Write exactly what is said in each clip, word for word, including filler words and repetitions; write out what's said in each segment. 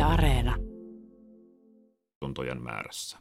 Areena. Tuntojen määrässä.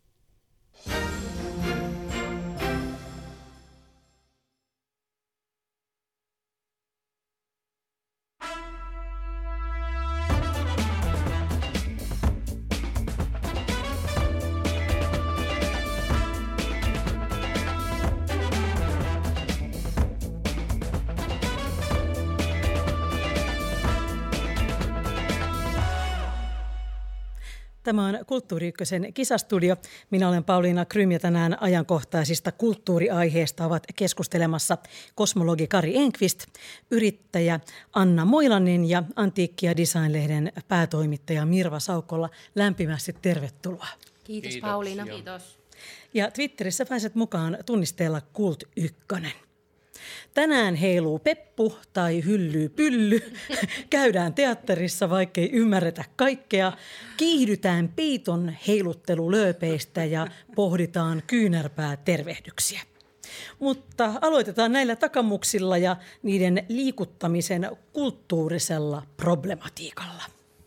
Tämä on Kulttuuri Ykkösen kisastudio. Minä olen Pauliina Krym ja tänään ajankohtaisista kulttuuriaiheista ovat keskustelemassa kosmologi Kari Enqvist, yrittäjä Anna Moilanen ja Antiikki- ja Design-lehden päätoimittaja Mirva Saukkola. Lämpimästi tervetuloa. Kiitos Kiitoksia. Pauliina. Kiitos. Ja Twitterissä pääset mukaan tunnisteella Kult Ykkönen. Tänään heiluu peppu tai hyllyy pylly. Käydään teatterissa, vaikkei ymmärretä kaikkea. Kiihdytään peiton heiluttelulööpeistä ja pohditaan kyynärpää tervehdyksiä. Mutta aloitetaan näillä takamuksilla ja niiden liikuttamisen kulttuurisella problematiikalla.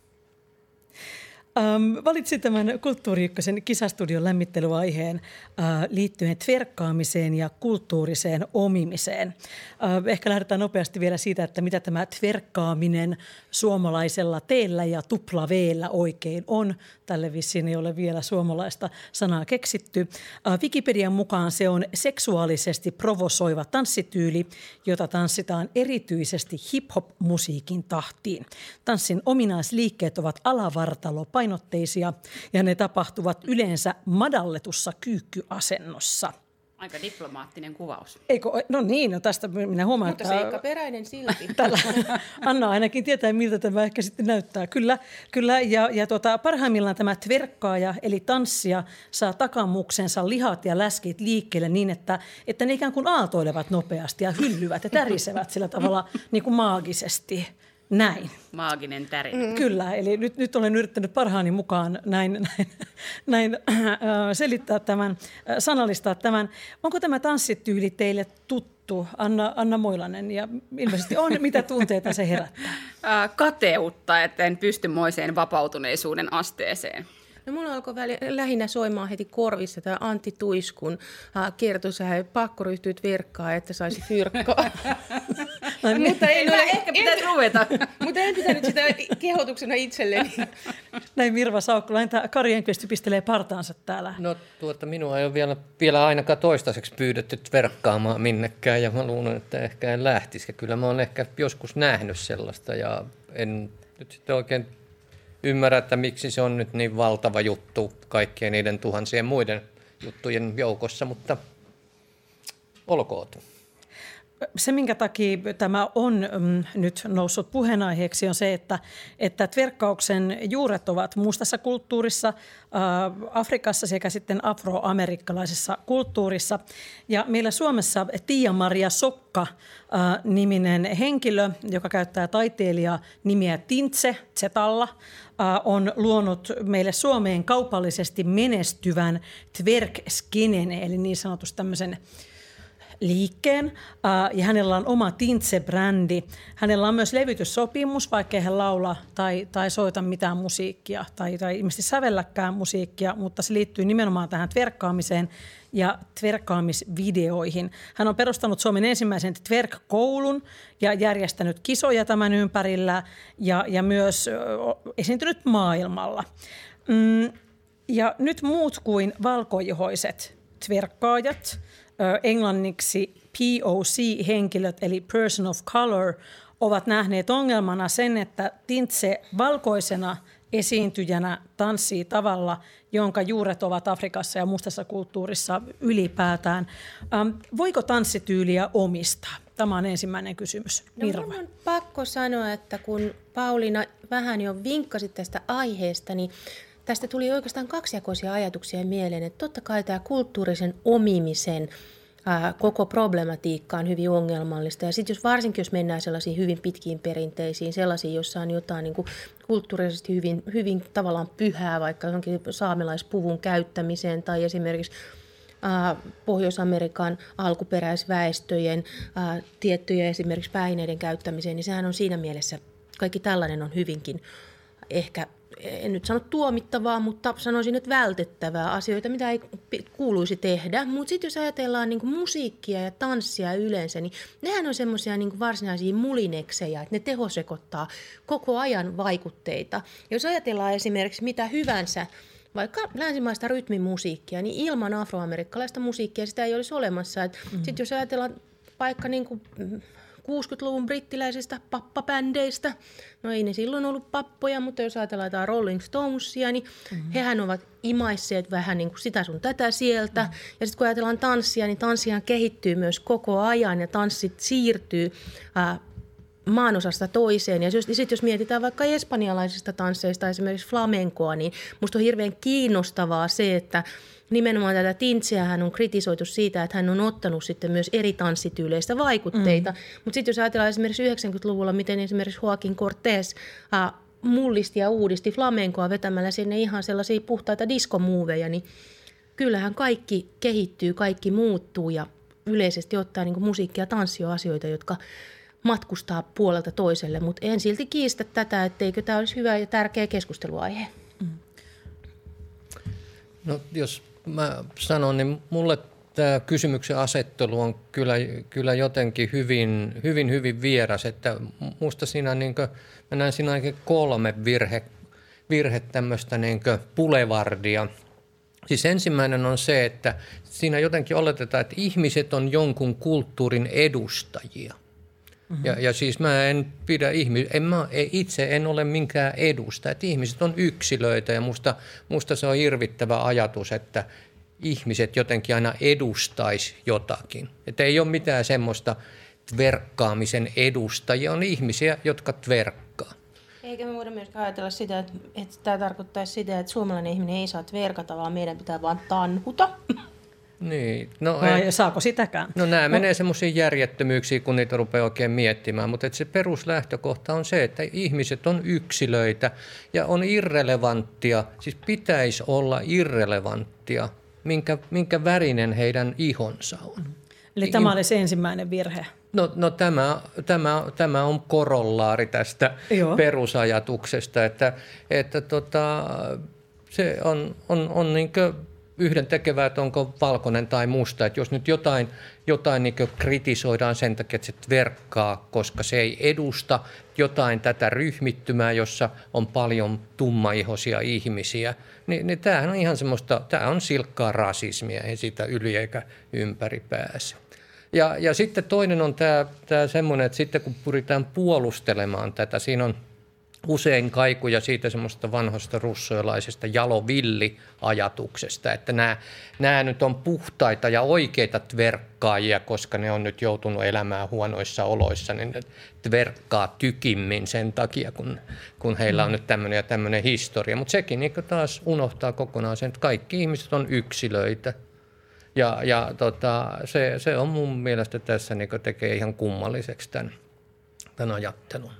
Ähm, valitsin tämän Kulttuuri Ykkösen kisastudion lämmittelyaiheen äh, liittyen tverkkaamiseen ja kulttuuriseen omimiseen. Äh, ehkä lähdetään nopeasti vielä siitä, että mitä tämä tverkkaaminen suomalaisella teellä ja tupla veellä oikein on. Tälle vissiin ei ole vielä suomalaista sanaa keksitty. Äh, Wikipedian mukaan se on seksuaalisesti provosoiva tanssityyli, jota tanssitaan erityisesti hip-hop-musiikin tahtiin. Tanssin ominaisliikkeet ovat alavartalo painotteisia ja ne tapahtuvat yleensä madalletussa kyykkyasennossa. Aika diplomaattinen kuvaus. Eikö? No niin, no tästä minä huomaan, Mutta että seikkaperäinen silti. Tällä, Anna ainakin tietää, miltä tämä ehkä sitten näyttää. Kyllä, kyllä ja, ja tuota, parhaimmillaan tämä tverkkaaja, eli tanssija, saa takamuksensa lihat ja läskit liikkeelle niin, että, että ne ikään kuin aaltoilevat nopeasti ja hyllyvät ja tärisevät sillä tavalla niin kuin maagisesti. Näin. Maaginen tärinä. Mm. Kyllä, eli nyt, nyt olen yrittänyt parhaani mukaan näin, näin, näin äh, selittää tämän, äh, sanallistaa tämän. Onko tämä tanssityyli teille tuttu, Anna, Anna Moilanen, ja ilmeisesti on, mitä tunteita se herättää? Äh, kateutta, että en pysty moiseen vapautuneisuuden asteeseen. No mulla alkoi väli, lähinnä soimaan heti korvissa tämä Antti Tuiskun äh, kertosähe, pakko ryhtyit verkkaan, että saisi fyrkkaa. Mutta en ole, ehkä pitäisi ruveta. Mutta en pitänyt sitä kehotuksena itselleni. Näin Mirva Saukkola, entä Kari Enqvist pistelee partaansa täällä? No tuota, minua ei ole vielä, vielä ainakaan toistaiseksi pyydetty verkkaamaan minnekään ja mä luulen, että ehkä en lähtisi. Kyllä mä oon ehkä joskus nähnyt sellaista ja en nyt sitten oikein ymmärrä, että miksi se on nyt niin valtava juttu kaikkien niiden tuhansien muiden juttujen joukossa, mutta olkoot. Se, minkä takia tämä on mm, nyt noussut puheenaiheeksi, on se, että, että tverkkauksen juuret ovat mustassa kulttuurissa, äh, Afrikassa sekä sitten afroamerikkalaisessa kulttuurissa. Ja meillä Suomessa Tiia-Maria Sokka-niminen äh, henkilö, joka käyttää taiteilija nimiä Tintse, Zetalla, äh, on luonut meille Suomeen kaupallisesti menestyvän twerk-skenen, eli niin sanotusti tämmöisen liikkeen, uh, ja hänellä on oma Tintse-brändi. Hänellä on myös levytyssopimus, vaikkei hän laula tai, tai soita mitään musiikkia tai, tai ilmeisesti sävelläkään musiikkia, mutta se liittyy nimenomaan tähän tverkkaamiseen ja tverkkaamisvideoihin. Hän on perustanut Suomen ensimmäisen twerk-koulun ja järjestänyt kisoja tämän ympärillä ja, ja myös uh, esiintynyt maailmalla. Mm, ja nyt muut kuin valkoihoiset tverkkaajat, englanniksi P O C-henkilöt eli person of color ovat nähneet ongelmana sen, että Tintse valkoisena esiintyjänä tanssii tavalla, jonka juuret ovat Afrikassa ja mustassa kulttuurissa ylipäätään. Ähm, voiko tanssityyliä omistaa? Tämä on ensimmäinen kysymys. Mirva. No, minun on pakko sanoa, että kun Pauliina vähän jo vinkkasi tästä aiheesta, niin tästä tuli oikeastaan kaksijakoisia ajatuksia mieleen, että totta kai tämä kulttuurisen omimisen ää, koko problematiikka on hyvin ongelmallista. Ja sitten jos, varsinkin jos mennään sellaisiin hyvin pitkiin perinteisiin, sellaisiin, joissa on jotain niin kuin kulttuurisesti hyvin, hyvin tavallaan pyhää, vaikka johonkin saamelaispuvun käyttämiseen tai esimerkiksi ää, Pohjois-Amerikan alkuperäisväestöjen ää, tiettyjä esimerkiksi päineiden käyttämiseen, niin sehän on siinä mielessä, kaikki tällainen on hyvinkin ehkä en nyt sano tuomittavaa, mutta sanoisin, että vältettävää asioita, mitä ei kuuluisi tehdä. Mutta sitten jos ajatellaan niin kuin musiikkia ja tanssia yleensä, niin nehän on semmoisia niin varsinaisia mulinekseja, että ne tehosekottaa koko ajan vaikutteita. Jos ajatellaan esimerkiksi mitä hyvänsä, vaikka länsimaista rytmimusiikkia, niin ilman afroamerikkalaista musiikkia sitä ei olisi olemassa. Mm-hmm. Sitten jos ajatellaan vaikka niin kuin kuusikymmentäluvun brittiläisistä pappabändeistä, no ei ne silloin ollut pappoja, mutta jos ajatellaan jotain Rolling Stonesia, niin mm-hmm. hehän ovat imaisseet vähän niin kuin sitä sun tätä sieltä. Mm-hmm. Ja sitten kun ajatellaan tanssia, niin tanssihan kehittyy myös koko ajan ja tanssit siirtyy äh, maanosasta toiseen. Ja sitten jos mietitään vaikka espanjalaisista tansseista, esimerkiksi flamenkoa, niin musta on hirveän kiinnostavaa se, että nimenomaan tätä Tintseä hän on kritisoitu siitä, että hän on ottanut sitten myös eri tanssityyleistä vaikutteita. Mm. Mutta sitten jos ajatellaan esimerkiksi yhdeksänkymmentäluvulla, miten esimerkiksi Joaquin Cortés äh, mullisti ja uudisti flamenkoa vetämällä sinne ihan sellaisia puhtaita diskomuoveja, niin kyllähän kaikki kehittyy, kaikki muuttuu ja yleisesti ottaen niin kuin musiikki ja tanssi on asioita, jotka matkustaa puolelta toiselle, mutta en silti kiistä tätä, etteikö tämä olisi hyvä ja tärkeä keskusteluaihe. No jos mä sanon, niin mulle tämä kysymyksen asettelu on kyllä, kyllä jotenkin hyvin, hyvin, hyvin vieras, että musta siinä niin kuin, mä näen siinä ainakin kolme virhe, virhe tämmöistä niin kuin pulevardia. Siis ensimmäinen on se, että siinä jotenkin oletetaan, että ihmiset on jonkun kulttuurin edustajia. Mm-hmm. Ja, ja siis mä en pidä ihmisiä, en mä, itse en ole minkään edusta, että ihmiset on yksilöitä ja musta, musta se on hirvittävä ajatus, että ihmiset jotenkin aina edustaisi jotakin. Että ei ole mitään semmoista tverkkaamisen edustajia, on ihmisiä, jotka tverkkaa. Eikä me voida myöskään ajatella sitä, että, että tämä tarkoittaisi sitä, että suomalainen ihminen ei saa tverkata, vaan meidän pitää vaan tanhuta. Niin. No, Vai ei, saako sitäkään? no nämä no. menee semmoisiin järjettömyyksiin, kun niitä rupeaa oikein miettimään, mutta se peruslähtökohta on se, että ihmiset on yksilöitä ja on irrelevanttia, siis pitäisi olla irrelevanttia, minkä, minkä värinen heidän ihonsa on. Eli I, tämä oli se ensimmäinen virhe. No, no tämä, tämä, tämä on korollaari tästä Joo. perusajatuksesta, että, että tota, se on, on, on niin kuin yhden tekevää, että onko valkoinen tai musta. Että jos nyt jotain, jotain niin kuin kritisoidaan sen takia, että se tverkkaa, koska se ei edusta jotain tätä ryhmittymää, jossa on paljon tummaihoisia ihmisiä, niin, niin tämähän on ihan semmoista, tämä on silkkaa rasismia, ei siitä yli eikä ympäri pääse. Ja, ja sitten toinen on tämä, tämä semmoinen, että sitten kun pyritään puolustelemaan tätä, siinä on usein kaikuja siitä semmoista vanhasta russojalaisesta jalovilli-ajatuksesta, että nämä, nämä nyt on puhtaita ja oikeita tverkkaajia, koska ne on nyt joutunut elämään huonoissa oloissa, niin ne tverkkaa tykimmin sen takia, kun, kun heillä on nyt tämmöinen ja tämmöinen historia. Mutta sekin niin taas unohtaa kokonaan sen, että kaikki ihmiset on yksilöitä. Ja, ja tota, se, se on mun mielestä tässä niin tekee ihan kummalliseksi tämän, tämän ajattelun.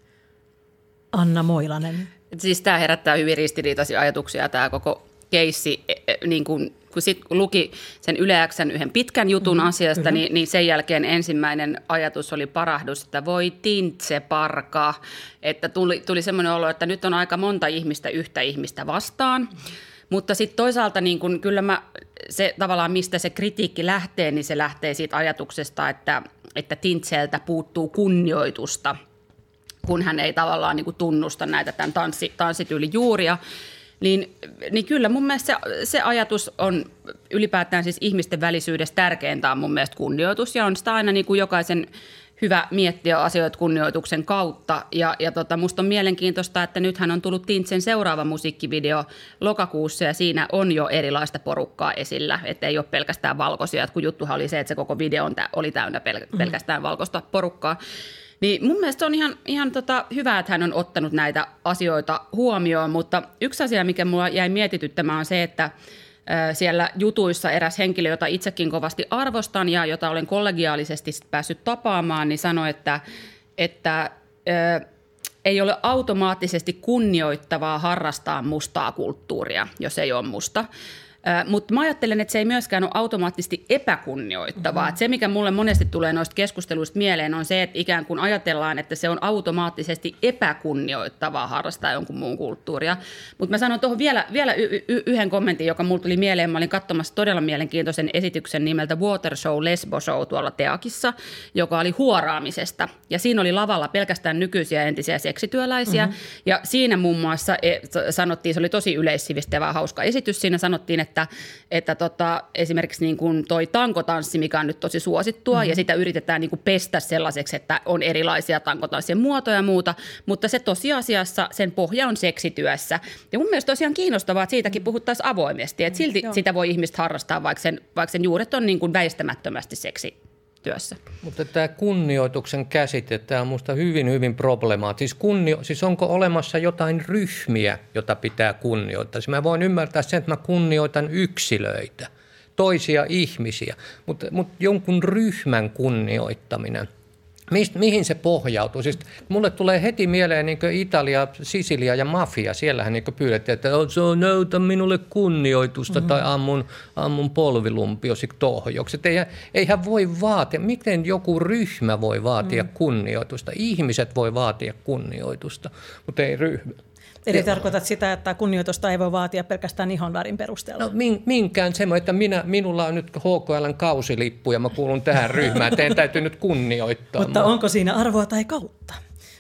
Anna Moilanen. Siis tämä herättää hyvin ristiriitaisia ajatuksia, tämä koko keissi, niin kun, kun sit luki sen Yle X:n yhden pitkän jutun mm, asiasta, niin, niin sen jälkeen ensimmäinen ajatus oli parahdus, että voi Tintse parka, että tuli, tuli semmoinen olo, että nyt on aika monta ihmistä yhtä ihmistä vastaan. Mutta sitten toisaalta niin kun, kyllä mä, se tavallaan mistä se kritiikki lähtee, niin se lähtee siitä ajatuksesta, että, että Tintseltä puuttuu kunnioitusta, kun hän ei tavallaan niin kuin tunnusta näitä tämän tanssi, tanssityylin juuria, niin, niin kyllä mun mielestä se, se ajatus on ylipäätään siis ihmisten välisyydestä tärkeintä on mun mielestä kunnioitus, ja on sitä aina niin kuin jokaisen hyvä miettiä asioita kunnioituksen kautta, ja, ja tota, musta on mielenkiintoista, että nythän on tullut Tintsen seuraava musiikkivideo lokakuussa, ja siinä on jo erilaista porukkaa esillä, että ei ole pelkästään valkoisia, että kun juttuhan oli se, että se koko video on, oli täynnä pel- pelkästään valkoista porukkaa. Niin mun mielestä on ihan, ihan tota hyvä, että hän on ottanut näitä asioita huomioon, mutta yksi asia, mikä mulla jäi mietityttämään on se, että siellä jutuissa eräs henkilö, jota itsekin kovasti arvostan ja jota olen kollegiaalisesti päässyt tapaamaan, niin sanoi, että, että ö, ei ole automaattisesti kunnioittavaa harrastaa mustaa kulttuuria, jos ei ole musta. Mutta mä ajattelen, että se ei myöskään ole automaattisesti epäkunnioittavaa. Mm-hmm. Se, mikä mulle monesti tulee noista keskusteluista mieleen, on se, että ikään kuin ajatellaan, että se on automaattisesti epäkunnioittavaa harrastaa jonkun muun kulttuuria. Mutta mä sanon tuohon vielä, vielä y- y- yhden kommentin, joka mulle tuli mieleen. Mä olin katsomassa todella mielenkiintoisen esityksen nimeltä Water Show, Lesbo Show tuolla Teakissa, joka oli huoraamisesta. Ja siinä oli lavalla pelkästään nykyisiä entisiä seksityöläisiä. Mm-hmm. Ja siinä muun muassa sanottiin, se oli tosi yleissivistävä hauska esitys, siinä sanottiin, että, että tota, esimerkiksi niin kuin toi tankotanssi, mikä on nyt tosi suosittua, mm-hmm. ja sitä yritetään niin kuin pestä sellaiseksi, että on erilaisia tankotanssien muotoja ja muuta, mutta se tosiasiassa, sen pohja on seksityössä. Ja mun mielestä tosiaan kiinnostavaa, että siitäkin puhuttaisiin avoimesti, että silti mm-hmm. sitä voi ihmistä harrastaa, vaikka sen, vaikka sen juuret on niin kuin väistämättömästi seksityössä. Mutta tämä kunnioituksen käsite, tämä on minusta hyvin, hyvin problemaattista. Siis, kunnio, siis onko olemassa jotain ryhmiä, jota pitää kunnioittaa? Siis mä voin ymmärtää sen, että mä kunnioitan yksilöitä, toisia ihmisiä, mutta, mutta jonkun ryhmän kunnioittaminen, mist, mihin se pohjautuu? Siis mulle tulee heti mieleen niin Italia, Sisilia ja mafia. Siellähän niin pyydettiin, että näytä minulle kunnioitusta mm-hmm. tai ammun, ammun polvilumpiosi tohjoksi. Eihän, eihän voi vaatia, miten joku ryhmä voi vaatia mm-hmm. kunnioitusta? Ihmiset voi vaatia kunnioitusta, mutta ei ryhmä. Eli tarkoitat sitä, että kunnioitusta ei voi vaatia pelkästään ihonvärin perusteella? No minkään semmoinen, että minä, minulla on nyt H K L:n kausilippu ja mä kuulun tähän ryhmään, teidän täytyy nyt kunnioittaa. Mutta onko siinä arvoa tai kautta?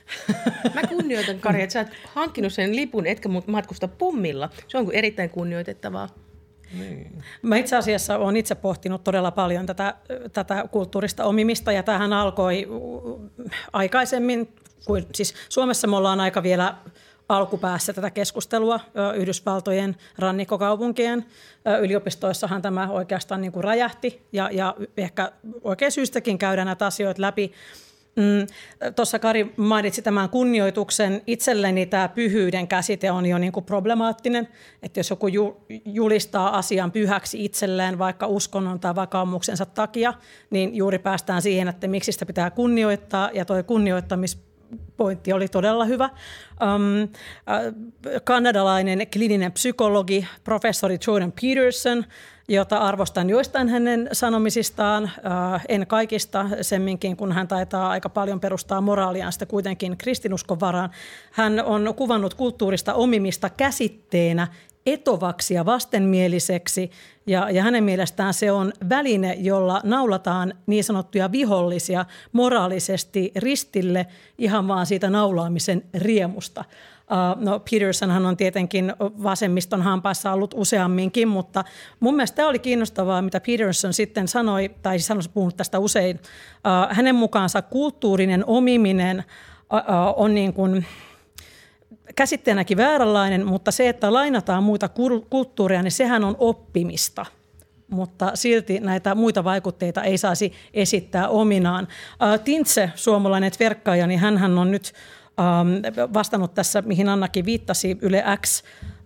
Mä kunnioitan, Kari, että sä oot hankkinut sen lipun, etkä matkusta pummilla. Se on erittäin kunnioitettavaa. Niin. Mä itse asiassa olen itse pohtinut todella paljon tätä, tätä kulttuurista omimista, ja tämähän alkoi aikaisemmin, kuin, siis Suomessa me ollaan aika vielä alkupäässä tätä keskustelua Yhdysvaltojen rannikkokaupunkien yliopistoissahan tämä oikeastaan niin kuin räjähti ja, ja ehkä oikein syystäkin käydään näitä asioita läpi. Mm, Tuossa Kari mainitsi tämän kunnioituksen. Itselleni tämä pyhyyden käsite on jo niin kuin problemaattinen, että jos joku ju, julistaa asian pyhäksi itselleen vaikka uskonnon tai vakaumuksensa takia, niin juuri päästään siihen, että miksi sitä pitää kunnioittaa, ja tuo kunnioittamis pointti oli todella hyvä. Um, äh, kanadalainen kliininen psykologi, professori Jordan Peterson, jota arvostan joistain hänen sanomisistaan, äh, en kaikista, semminkin kun hän taitaa aika paljon perustaa moraaliaan sitä kuitenkin kristinuskon varaan. Hän on kuvannut kulttuurista omimista käsitteenä etovaksi ja vastenmieliseksi, ja, ja hänen mielestään se on väline, jolla naulataan niin sanottuja vihollisia moraalisesti ristille ihan vaan siitä naulaamisen riemusta. Uh, no Petersonhan on tietenkin vasemmiston hampaissa ollut useamminkin, mutta mun mielestä tämä oli kiinnostavaa, mitä Peterson sitten sanoi, tai sanoi puhunut tästä usein. Uh, hänen mukaansa kulttuurinen omiminen uh, uh, on niin kuin käsitteenäkin vääränlainen, mutta se, että lainataan muita kulttuureja, niin sehän on oppimista. Mutta silti näitä muita vaikutteita ei saisi esittää ominaan. Tintse, suomalainen tverkkaaja, niin hänhän on nyt vastannut tässä, mihin Annakin viittasi, Yle X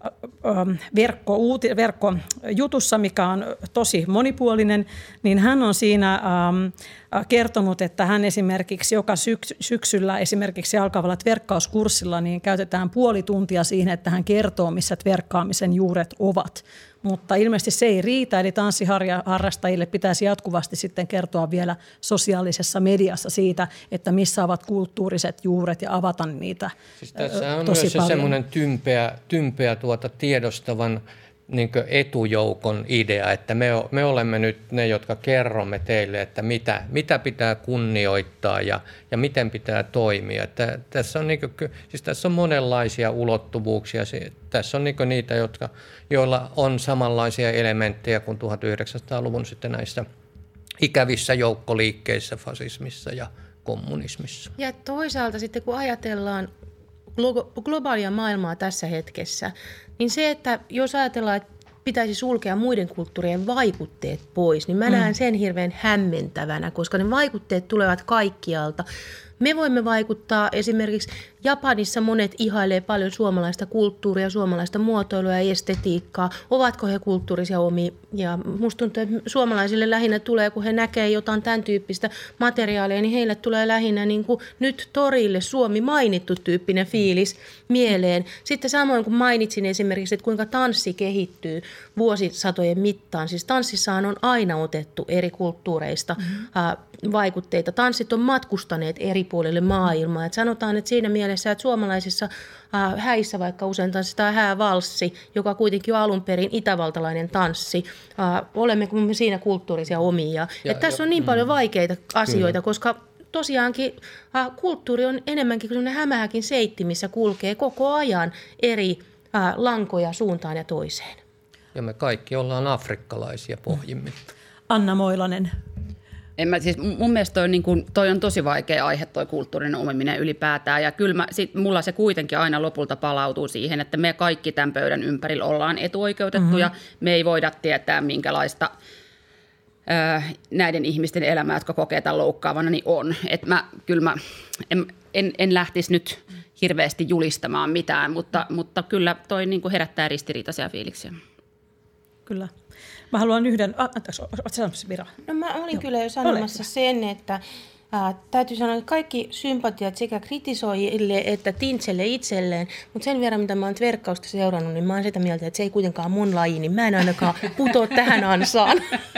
verkko, uuti, verkkojutussa, mikä on tosi monipuolinen, niin hän on siinä ähm, kertonut, että hän esimerkiksi joka syks- syksyllä esimerkiksi alkavalla tverkkauskurssilla niin käytetään puoli tuntia siihen, että hän kertoo, missä tverkkaamisen juuret ovat. Mutta ilmeisesti se ei riitä, eli tanssiharrastajille pitäisi jatkuvasti sitten kertoa vielä sosiaalisessa mediassa siitä, että missä ovat kulttuuriset juuret ja avata niitä siis tässä on tosi myös paljon. semmoinen tympeä, tympeä tuota tiedostavan niin kuin etujoukon idea, että me, me olemme nyt ne, jotka kerromme teille, että mitä, mitä pitää kunnioittaa ja, ja miten pitää toimia. Että tässä, on niin kuin, siis tässä on monenlaisia ulottuvuuksia. Tässä on niin kuin niitä, jotka, joilla on samanlaisia elementtejä kuin tuhatyhdeksänsataaluvun sitten näissä ikävissä joukkoliikkeissä, fasismissa ja kommunismissa. Ja toisaalta sitten kun ajatellaan globaalia maailmaa tässä hetkessä, niin se, että jos ajatellaan, että pitäisi sulkea muiden kulttuurien vaikutteet pois, niin mä mm. näen sen hirveän hämmentävänä, koska ne vaikutteet tulevat kaikkialta. Me voimme vaikuttaa esimerkiksi Japanissa monet ihailee paljon suomalaista kulttuuria, suomalaista muotoilua ja estetiikkaa. Ovatko he kulttuurisia omia? Ja musta tuntuu, että suomalaisille lähinnä tulee, kun he näkee jotain tämän tyyppistä materiaalia, niin heille tulee lähinnä niin kuin nyt torille Suomi mainittu tyyppinen fiilis mieleen. Sitten samoin kuin mainitsin esimerkiksi, että kuinka tanssi kehittyy vuosisatojen mittaan. Siis tanssissaan on aina otettu eri kulttuureista mm-hmm. vaikutteita. Tanssit on matkustaneet eri puolille maailmaa. Et sanotaan, että siinä mielessä, että suomalaisissa äh, häissä vaikka usein tanssitaan häävalssi, joka kuitenkin on alun perin itävaltalainen tanssi. Äh, olemmeko me siinä kulttuurisia omia? Ja, et tässä ja, on niin mm, paljon vaikeita asioita, kyllä. Koska tosiaankin äh, kulttuuri on enemmänkin kuin sellainen hämähäkin seitti, missä kulkee koko ajan eri äh, lankoja suuntaan ja toiseen. Ja me kaikki ollaan afrikkalaisia pohjimmin. Anna Moilanen. En mä, siis mun mielestä toi, niin kun, toi on tosi vaikea aihe, toi kulttuurinen omiminen ylipäätään. Ja kyllä mä, sit, mulla se kuitenkin aina lopulta palautuu siihen, että me kaikki tämän pöydän ympärillä ollaan etuoikeutettuja. Mm-hmm. Me ei voida tietää, minkälaista ää, näiden ihmisten elämää, jotka kokee tämän loukkaavana, niin on. Et mä, kyllä mä en, en, en lähtisi nyt hirveästi julistamaan mitään, mutta, mutta kyllä toi niin kuin herättää ristiriitaisia fiiliksiä. Kyllä. Mä haluan yhden, anteeksi, oletko sanomassa Mira? No mä olin Joo. kyllä jo sanomassa Ole. sen, että ää, täytyy sanoa, että kaikki sympatiat sekä kritisoijille että Tintselle itselleen, mutta sen verran, mitä mä oon verkkausta seurannut, niin mä oon sitä mieltä, että se ei kuitenkaan mun laji, niin mä en ainakaan putoa tähän ansaan.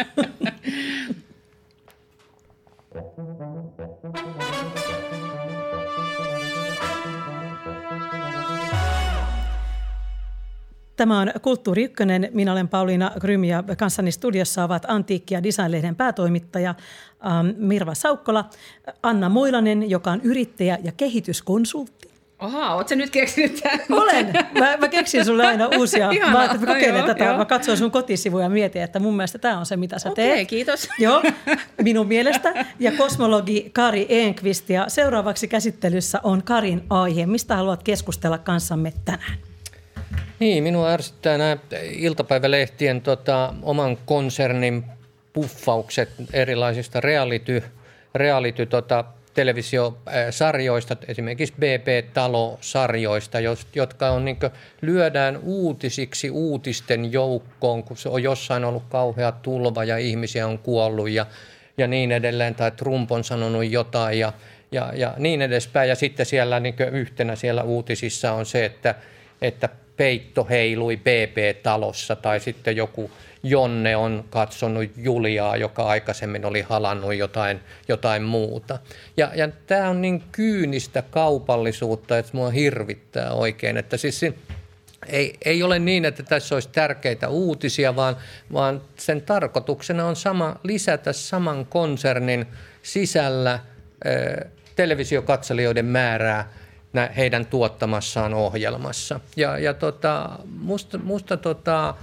Tämä on Kulttuuri Ykkönen. Minä olen Pauliina Grym ja kanssani studiossa ovat Antiikki- ja Design-lehden päätoimittaja ähm, Mirva Saukkola, Anna Moilanen, joka on yrittäjä ja kehityskonsultti. Oha, ootko sä nyt keksinyt tämän? Olen. Mä, mä keksin sulle aina uusia. Mä ajattelin, että mä kokeilen no, tätä. Joo. Mä katsoin sun kotisivuja ja mietin, että mun mielestä tämä on se, mitä sä teet. Okei, kiitos. Joo, minun mielestä. Ja kosmologi Kari Enqvist. Ja seuraavaksi käsittelyssä on Karin aihe. Mistä haluat keskustella kanssamme tänään? Niin, minua ärsyttää nämä iltapäivälehtien tota, oman konsernin puffaukset erilaisista reality, reality tota, televisiosarjoista, esimerkiksi B B-talo-sarjoista, jotka on, niin kuin, lyödään uutisiksi uutisten joukkoon, kun se on jossain ollut kauhea tulva ja ihmisiä on kuollut ja, ja niin edelleen, tai Trump on sanonut jotain ja, ja, ja niin edespäin. Ja sitten siellä niin kuin yhtenä siellä uutisissa on se, että, että peitto heilui B B-talossa tai sitten joku Jonne on katsonut Juliaa, joka aikaisemmin oli halannut jotain, jotain muuta. Ja, ja tämä on niin kyynistä kaupallisuutta, että mua hirvittää oikein. Että siis ei, ei ole niin, että tässä olisi tärkeitä uutisia, vaan, vaan sen tarkoituksena on sama, lisätä saman konsernin sisällä äh, televisiokatselijoiden määrää heidän tuottamassaan ohjelmassa. Ja, ja tota, musta, musta tota,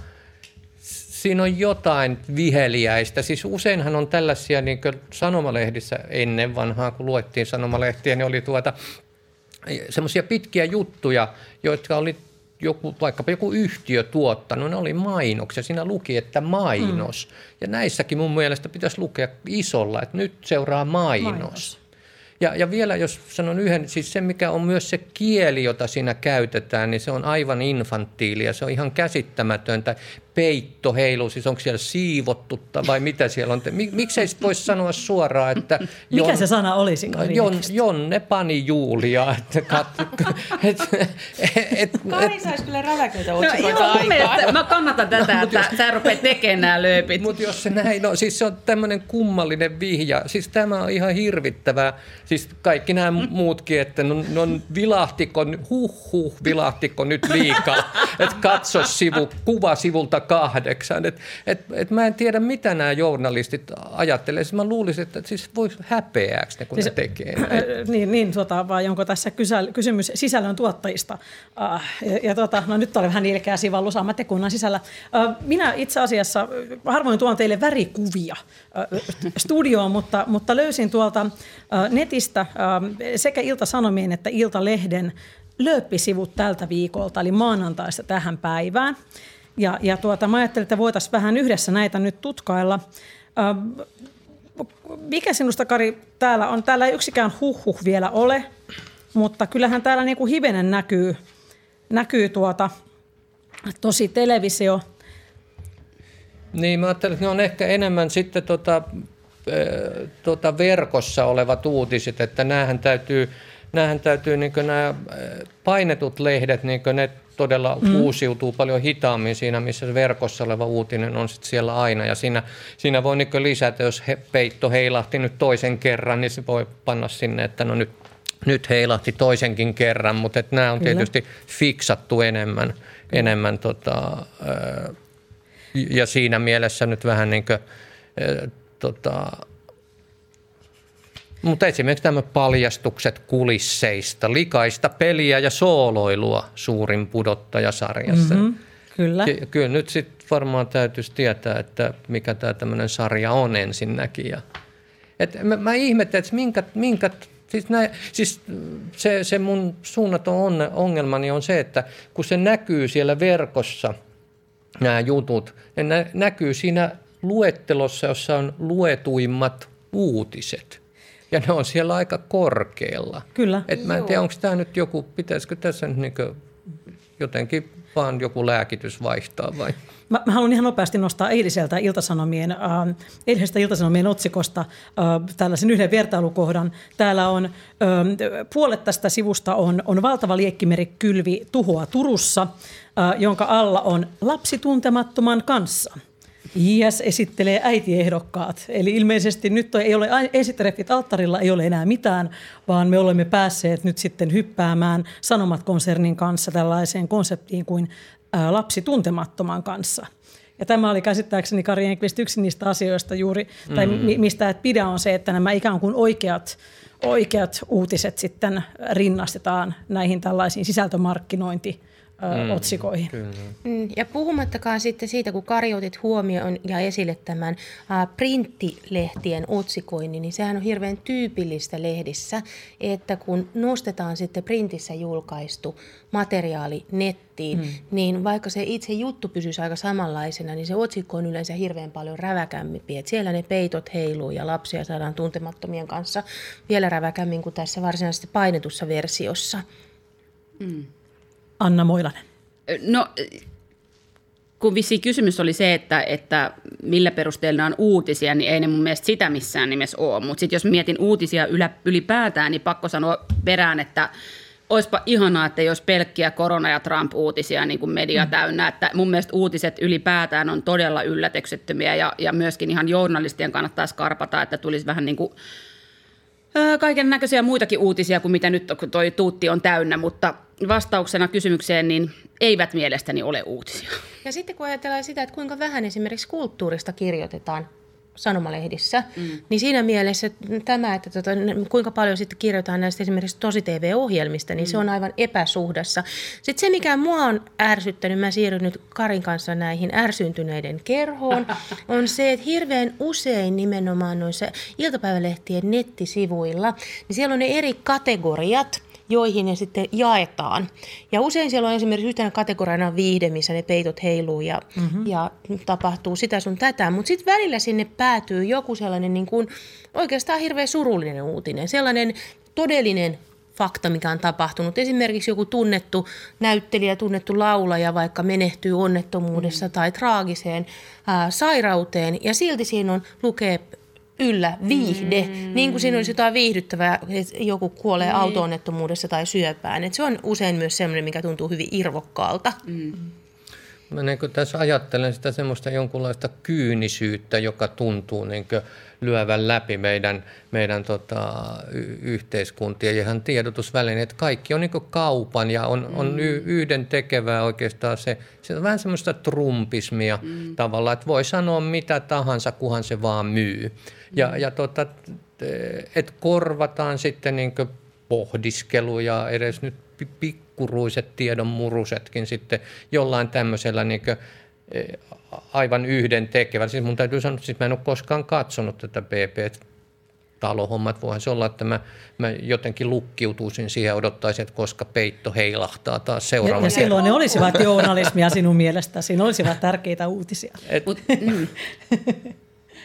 siinä on jotain viheliäistä. Siis useinhan on tällaisia niin kuin sanomalehdissä ennen vanhaa, kun luettiin sanomalehtiä, niin oli tuota, semmoisia pitkiä juttuja, jotka oli joku, vaikkapa joku yhtiö tuottanut, ne oli mainoksia. Siinä luki, että mainos. Mm. Ja näissäkin mun mielestä pitäisi lukea isolla, että nyt seuraa mainos. mainos. Ja, ja vielä jos sanon yhden, siis se mikä on myös se kieli, jota siinä käytetään, niin se on aivan infantiilia, se on ihan käsittämätöntä. Peitto heiluu, siis onko siellä siivottu vai mitä siellä on? Miksei sit voisi sanoa suoraan, että... Jon, mikä se sana olisi? Jon, Jonne pani Julia. Että et, et, Kari saisi kyllä räväköitä otsikoita no, aikaan. Mä kannatan tätä, no, että jos, sä rupeat tekemään nämä lööpit. Mutta jos se näin on, siis se on tämmöinen kummallinen vihja. Siis tämä on ihan hirvittävää. Siis kaikki nämä muutkin, että no, no vilahtiko, huh huh, vilahtiko nyt liikaa. Että katso sivu, kuva sivulta kahdeksan. Et, et, et mä en tiedä, mitä nämä journalistit ajattelee. Siis mä luulisin, että siis voisi häpeäksi ne, kun siis, ne tekee. Et, niin, niin tota, vai onko tässä kysä, kysymys sisällön tuottajista? Uh, ja, ja tota, no nyt oli vähän ilkeä sivallus ammattikunnan sisällä. Uh, minä itse asiassa harvoin tuon teille värikuvia uh, studioon, mutta, mutta löysin tuolta uh, netistä uh, sekä Ilta-Sanomien että Ilta-lehden lööppisivut tältä viikolta, eli maanantaista tähän päivään. Ja, ja tuota, mä ajattelin, että voitaisiin vähän yhdessä näitä nyt tutkailla. Äh, mikä sinusta, Kari, täällä on? Täällä ei yksikään huhhuh vielä ole, mutta kyllähän täällä niin kuin hivenen näkyy, näkyy tuota, tosi televisio. Niin, mä ajattelen, että ne on ehkä enemmän sitten tota, tota verkossa olevat uutiset, että näähän täytyy, näähän täytyy niin kuin nämä painetut lehdet, niin kuin ne todella mm. uusiutuu paljon hitaammin siinä, missä se verkossa oleva uutinen on sitten siellä aina. Ja siinä, siinä voi niin kuin lisätä, jos he, peitto heilahti nyt toisen kerran, niin se voi panna sinne, että no nyt, nyt heilahti toisenkin kerran, mutta että nämä on Kyllä. tietysti fiksattu enemmän, enemmän tota, ja siinä mielessä nyt vähän niin kuin, tota, mutta esimerkiksi tämä paljastukset kulisseista, likaista peliä ja sooloilua suurin pudottajasarjassa. Mm-hmm, kyllä. Ky- kyllä nyt sitten varmaan täytyisi tietää, että mikä tämä tämmöinen sarja on ensinnäkin. Ja, et mä, mä ihmettelen, että minkä, minkä, siis, nä, siis se, se mun suunnaton on, ongelmani on se, että kun se näkyy siellä verkossa, nämä jutut, ne nä, näkyy siinä luettelossa, jossa on luetuimmat uutiset. Ja ne on siellä aika korkealla. Kyllä. Et mä en tiedä, onko tämä nyt joku, pitäisikö tässä nyt niin jotenkin vaan joku lääkitys vaihtaa vai? Mä, mä haluan ihan nopeasti nostaa eiliseltä Ilta-Sanomien, äh, eilisestä Ilta-Sanomien otsikosta äh, tällaisen yhden vertailukohdan. Täällä on, äh, puolet tästä sivusta on, on valtava liekkimerikylvi tuhoa Turussa, äh, jonka alla on lapsi tuntemattoman kanssa. I S esittelee äitiehdokkaat. Eli ilmeisesti nyt ei ole esitreffit alttarilla, ei ole enää mitään, vaan me olemme päässeet nyt sitten hyppäämään Sanomat-konsernin kanssa tällaiseen konseptiin kuin ää, lapsi tuntemattoman kanssa. Ja tämä oli käsittääkseni Kari Enqvist yksi niistä asioista juuri, mm. tai mistä et pidä on se, että nämä ikään kuin oikeat, oikeat uutiset sitten rinnastetaan näihin tällaisiin sisältömarkkinointi Mm, otsikoihin. Mm, ja puhumattakaan sitten siitä, kun Kari otit huomioon ja esille tämän ä, printtilehtien otsikoinnin, niin sehän on hirveän tyypillistä lehdissä, että kun nostetaan sitten printissä julkaistu materiaali nettiin, mm. niin vaikka se itse juttu pysyisi aika samanlaisena, niin se otsikko on yleensä hirveän paljon räväkämpi. Että siellä ne peitot heiluu ja lapsia saadaan tuntemattomien kanssa vielä räväkämmin kuin tässä varsinaisesti painetussa versiossa. Mm. Anna Moilanen. No, kun vissiin kysymys oli se, että, että millä perusteella on uutisia, niin ei ne mun mielestä sitä missään nimessä ole. Mutta sitten jos mietin uutisia ylipäätään, niin pakko sanoa perään, että olisipa ihanaa, että jos pelkkiä korona- ja Trump-uutisia niin kuin media mm. täynnä. Että mun mielestä uutiset ylipäätään on todella yllätyksettömiä ja, ja myöskin ihan journalistien kannattaa skarpata, että tulisi vähän niin kuin kaiken näköisiä muitakin uutisia kuin mitä nyt toi tuutti on täynnä, mutta vastauksena kysymykseen, niin eivät mielestäni ole uutisia. Ja sitten kun ajatellaan sitä, että kuinka vähän esimerkiksi kulttuurista kirjoitetaan sanomalehdissä, mm. niin siinä mielessä tämä, että tota, kuinka paljon sitten kirjoitetaan näistä esimerkiksi tosi T V-ohjelmista, niin mm. se on aivan epäsuhdassa. Sitten se, mikä mua on ärsyttänyt, mä siirryn nyt Karin kanssa näihin ärsyntyneiden kerhoon, on se, että hirveän usein nimenomaan noissa iltapäivälehtien nettisivuilla, niin siellä on ne eri kategoriat, joihin ne sitten jaetaan. Ja usein siellä on esimerkiksi yhtenä kategoriana viihde, missä ne peitot heiluu ja, mm-hmm. ja tapahtuu sitä sun tätä. Mutta sitten välillä sinne päätyy joku sellainen niin kuin oikeastaan hirveän surullinen uutinen. Sellainen todellinen fakta, mikä on tapahtunut. Esimerkiksi joku tunnettu näyttelijä, tunnettu laulaja vaikka menehtyy onnettomuudessa mm. tai traagiseen ää, sairauteen. Ja silti siinä on lukee yllä viihde, mm. niin kuin siinä olisi jotain viihdyttävää, että joku kuolee mm. auto-onnettomuudessa tai syöpään. Et se on usein myös sellainen, mikä tuntuu hyvin irvokkaalta. Mm. Mä niin tässä ajattelen sitä semmoista jonkunlaista kyynisyyttä, joka tuntuu niin lyövän läpi meidän, meidän tota, y- yhteiskuntien ja ihan tiedotusvälineet. Kaikki on niin kaupan ja on, mm. on y- yhden tekevää oikeastaan se, se on vähän semmoista trumpismia mm. tavallaan, että voi sanoa mitä tahansa, kunhan se vaan myy. Mm. Ja, ja tota, että korvataan sitten niin pohdiskelu ja edes nyt pikkuruiset tiedon murusetkin sitten jollain tämmöisellä niin kuin aivan yhden tekevällä. Siis mun täytyy sanoa, että mä en ole koskaan katsonut tätä B B-talohommat. Voihan se olla, että mä, mä jotenkin lukkiutuisin siihen ja odottaisin, että koska peitto heilahtaa taas seuraavana. Ja, ja silloin ne olisivat journalismia sinun mielestä. Siinä olisivat tärkeitä uutisia. Et, mm.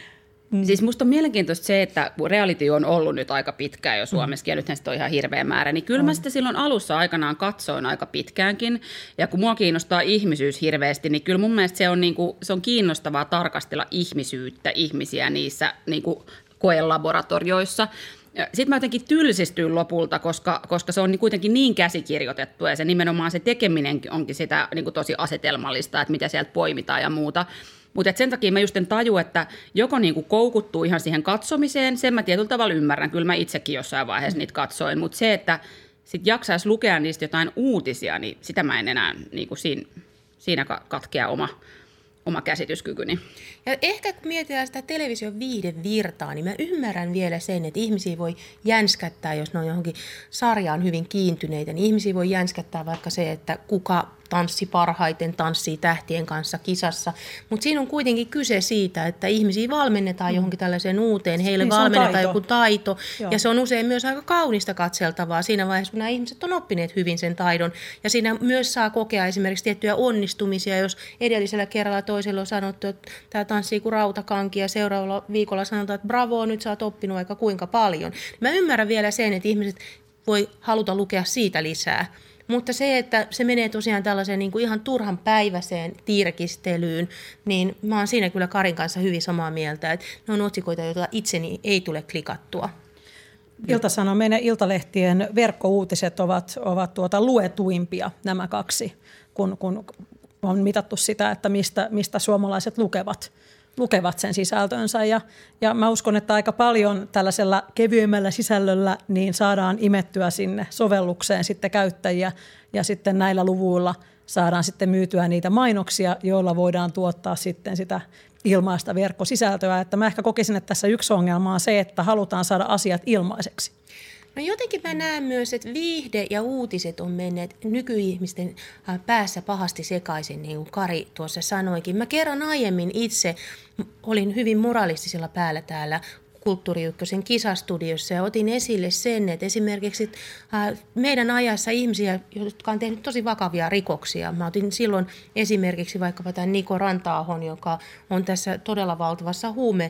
Mm. Siis musta on mielenkiintoista se, että reality on ollut nyt aika pitkään jo Suomessakin, mm. ja nythän sitä on ihan hirveä määrä, niin kyllä mm. mä sitä silloin alussa aikanaan katsoin aika pitkäänkin, ja kun mua kiinnostaa ihmisyys hirveästi, niin kyllä mun mielestä se on, niinku, se on kiinnostavaa tarkastella ihmisyyttä, ihmisiä niissä niinku koelaboratorioissa. Sitten mä jotenkin tylsistyin lopulta, koska, koska se on kuitenkin niin käsikirjoitettu, ja se nimenomaan se tekeminen onkin sitä niin kuin tosi asetelmallista, että mitä sieltä poimitaan ja muuta. Mutta sen takia mä just en taju, että joko niinku koukuttuu ihan siihen katsomiseen, sen mä tietyllä tavalla ymmärrän, kyllä mä itsekin jossain vaiheessa niitä katsoin, mutta se, että sit jaksaisi lukea niistä jotain uutisia, niin sitä mä en enää niinku siinä, siinä katkea oma, oma käsityskykyni. Ja ehkä kun mietitään sitä television viihdevirtaa, niin mä ymmärrän vielä sen, että ihmisiä voi jänskättää, jos ne on johonkin sarjaan hyvin kiintyneitä, niin ihmisiä voi jänskättää vaikka se, että kuka tanssi parhaiten, tanssii tähtien kanssa kisassa. Mutta siinä on kuitenkin kyse siitä, että ihmisiä valmennetaan johonkin tällaiseen uuteen, heille niin valmennetaan taito. joku taito. Joo. Ja se on usein myös aika kaunista katseltavaa siinä vaiheessa, kun nämä ihmiset on oppineet hyvin sen taidon. Ja siinä myös saa kokea esimerkiksi tiettyjä onnistumisia, jos edellisellä kerralla toisella on sanottu, että tämä tanssii kuin rautakanki, ja seuraavalla viikolla sanotaan, että bravo, nyt sä oot oppinut aika kuinka paljon. Mä ymmärrän vielä sen, että ihmiset voi haluta lukea siitä lisää. Mutta se, että se menee tosiaan tällaiseen niin kuin ihan turhan päiväiseen tirkistelyyn, niin mä oon siinä kyllä Karin kanssa hyvin samaa mieltä, että ne on otsikoita, joita itseni ei tule klikattua. Ilta-Sanomien ja Iltalehtien verkkouutiset ovat, ovat tuota luetuimpia nämä kaksi, kun, kun on mitattu sitä, että mistä, mistä suomalaiset lukevat. lukevat sen sisältönsä ja, ja mä uskon, että aika paljon tällaisella kevyemmällä sisällöllä niin saadaan imettyä sinne sovellukseen sitten käyttäjiä ja sitten näillä luvuilla saadaan sitten myytyä niitä mainoksia, joilla voidaan tuottaa sitten sitä ilmaista verkkosisältöä. Että mä ehkä kokisin, että tässä yksi ongelma on se, että halutaan saada asiat ilmaiseksi. No jotenkin mä näen myös, että viihde ja uutiset on menneet nykyihmisten päässä pahasti sekaisin, niin kuin Kari tuossa sanoikin. Mä kerran aiemmin itse olin hyvin moralistisella päällä täällä Kulttuuri Ykkösen kisastudiossa ja otin esille sen, että esimerkiksi meidän ajassa ihmisiä, jotka on tehnyt tosi vakavia rikoksia. Mä otin silloin esimerkiksi vaikkapa tämän Niko Ranta-ahon, joka on tässä todella valtavassa huume...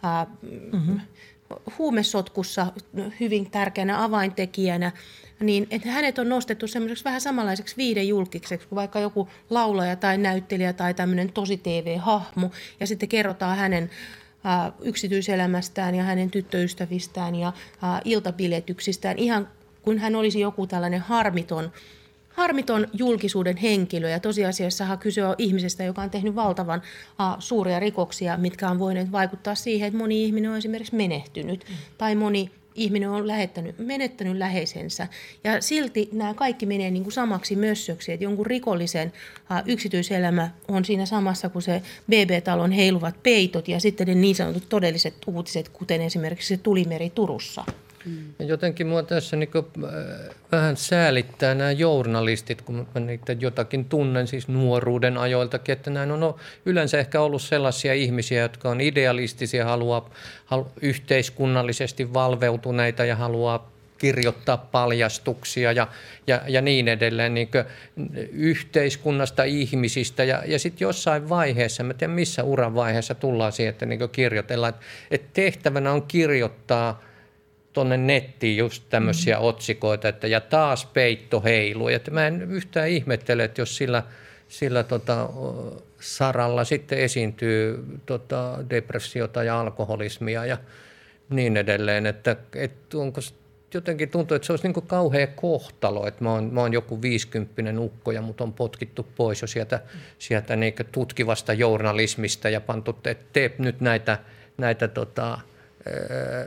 Mm-hmm. huumesotkussa hyvin tärkeänä avaintekijänä, niin että hänet on nostettu semmoiseksi vähän samanlaiseksi viihdejulkiseksi kuin vaikka joku laulaja tai näyttelijä tai tämmöinen tosi T V-hahmo, ja sitten kerrotaan hänen ä, yksityiselämästään ja hänen tyttöystävistään ja ä, iltapiletyksistään, ihan kun hän olisi joku tällainen harmiton Harmiton julkisuuden henkilö, ja tosiasiassa kyse on ihmisestä, joka on tehnyt valtavan uh, suuria rikoksia, mitkä on voineet vaikuttaa siihen, että moni ihminen on esimerkiksi menehtynyt mm. tai moni ihminen on lähettänyt, menettänyt läheisensä. Ja silti nämä kaikki menee niin kuin samaksi mössöksi, että jonkun rikollisen uh, yksityiselämä on siinä samassa kuin se B B-talon heiluvat peitot ja sitten ne niin sanotut todelliset uutiset, kuten esimerkiksi se tulimeri Turussa. Ja jotenkin mua tässä niin kuin, äh, vähän säälittää nämä journalistit, kun mä niitä jotakin tunnen siis nuoruuden ajoiltakin, että näin on yleensä ehkä ollut sellaisia ihmisiä, jotka on idealistisia, haluaa halu, yhteiskunnallisesti valveutuneita ja haluaa kirjoittaa paljastuksia ja, ja, ja niin edelleen niin kuin yhteiskunnasta, ihmisistä. Ja, ja sitten jossain vaiheessa, mä en tiedä missä uran vaiheessa tullaan siihen, että niin kuin kirjoitellaan, että, että tehtävänä on kirjoittaa tuonne nettiin just tämmöisiä mm-hmm. otsikoita, että ja taas peitto heiluu. Että mä en yhtään ihmettele, että jos sillä, sillä tota, saralla sitten esiintyy tota, depressiota ja alkoholismia ja niin edelleen, että, että onko jotenkin tuntuu, että se olisi niin kuin kauhea kohtalo, että mä oon, mä oon joku viisikymppinen ukko ja mut on potkittu pois jo sieltä, sieltä niin kuin tutkivasta journalismista ja pantu, että tee nyt näitä, näitä tota, ää,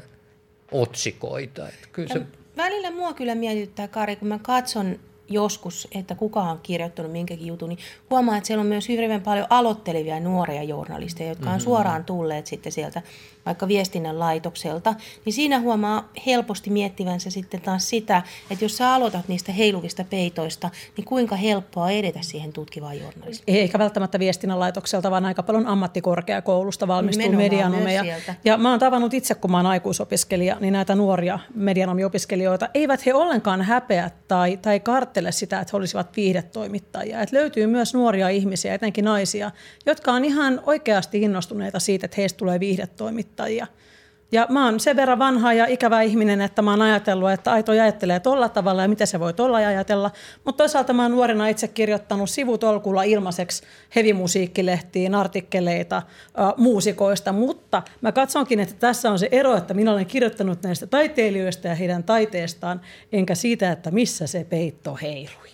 otsikoita. Että kyllä se... Välillä mua kyllä mietityttää, Kari, kun mä katson joskus, että kuka on kirjoittanut minkäkin jutun, niin huomaa, että siellä on myös hyvin paljon aloittelevia nuoria journalisteja, jotka on suoraan tulleet sitten sieltä vaikka viestinnän laitokselta, niin siinä huomaa helposti miettivänsä sitten taas sitä, että jos sä aloitat niistä heiluvista peitoista, niin kuinka helppoa edetä siihen tutkivaan journalismiin. Eikä välttämättä viestinnän laitokselta, vaan aika paljon ammattikorkeakoulusta valmistuu medianomeja. Ja mä oon tavannut itse, kun mä oon aikuisopiskelija, niin näitä nuoria medianomiopiskelijoita, eivät he ollenkaan häpeä tai, tai ajattele sitä, että he olisivat viihdetoimittajia. Että löytyy myös nuoria ihmisiä, etenkin naisia, jotka on ihan oikeasti innostuneita siitä, että heistä tulee viihdetoimittajia. Ja mä oon sen verran vanha ja ikävä ihminen, että mä oon ajatellut, että Aito ajattelee tolla tavalla ja miten se voi tolla ajatella. Mutta toisaalta mä oon nuorena itse kirjoittanut sivutolkulla ilmaiseksi hevimusiikkilehtiin artikkeleita äh, muusikoista. Mutta mä katsonkin, että tässä on se ero, että minä olen kirjoittanut näistä taiteilijoista ja heidän taiteestaan, enkä siitä, että missä se peitto heilui.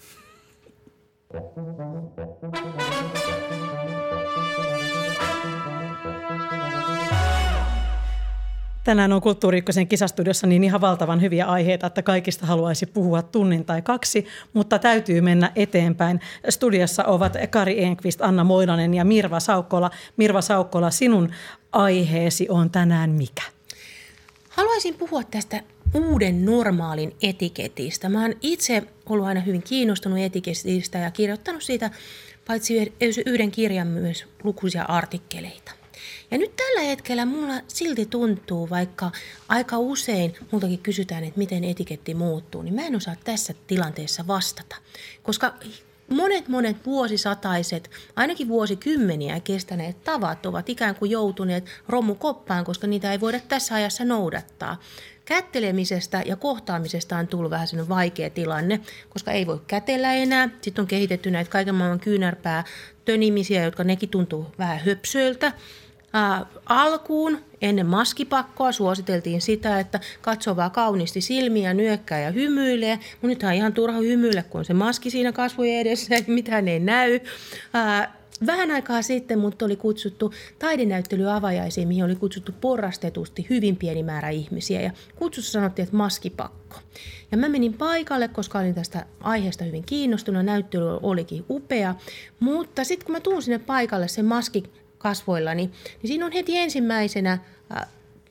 Tänään on Kulttuuri Ykkösen kisastudiossa niin ihan valtavan hyviä aiheita, että kaikista haluaisi puhua tunnin tai kaksi, mutta täytyy mennä eteenpäin. Studiossa ovat Kari Enqvist, Anna Moilanen ja Mirva Saukkola. Mirva Saukkola, sinun aiheesi on tänään mikä? Haluaisin puhua tästä uuden normaalin etiketistä. Mä oon itse ollut aina hyvin kiinnostunut etiketistä ja kirjoittanut siitä paitsi yhden kirjan myös lukuisia artikkeleita. Ja nyt tällä hetkellä mulla silti tuntuu, vaikka aika usein multakin kysytään, että miten etiketti muuttuu, niin mä en osaa tässä tilanteessa vastata. Koska monet monet vuosisataiset, ainakin vuosikymmeniä kestäneet tavat ovat ikään kuin joutuneet romukoppaan, koska niitä ei voida tässä ajassa noudattaa. Kättelemisestä ja kohtaamisesta on tullut vähän sellainen vaikea tilanne, koska ei voi kätellä enää. Sitten on kehitetty näitä kaiken maailman kyynärpää tönimisiä, jotka nekin tuntuu vähän höpsöiltä. Ää, alkuun ennen maskipakkoa suositeltiin sitä, että katsoo vaan kauniisti silmiä, nyökkää ja hymyilee. Mun nyt on ihan turha hymyillä, kun on se maski siinä kasvojen edessä, ei mitään ei näy. Ää, vähän aikaa sitten mut oli kutsuttu taidenäyttelyavajaisiin, mihin oli kutsuttu porrastetusti hyvin pieni määrä ihmisiä. Ja kutsussa sanottiin, että maskipakko. Ja mä menin paikalle, koska olin tästä aiheesta hyvin kiinnostunut. Näyttely olikin upea. Mutta sitten kun mä tuun sinne paikalle, se maski kasvoillani, niin siinä on heti ensimmäisenä äh,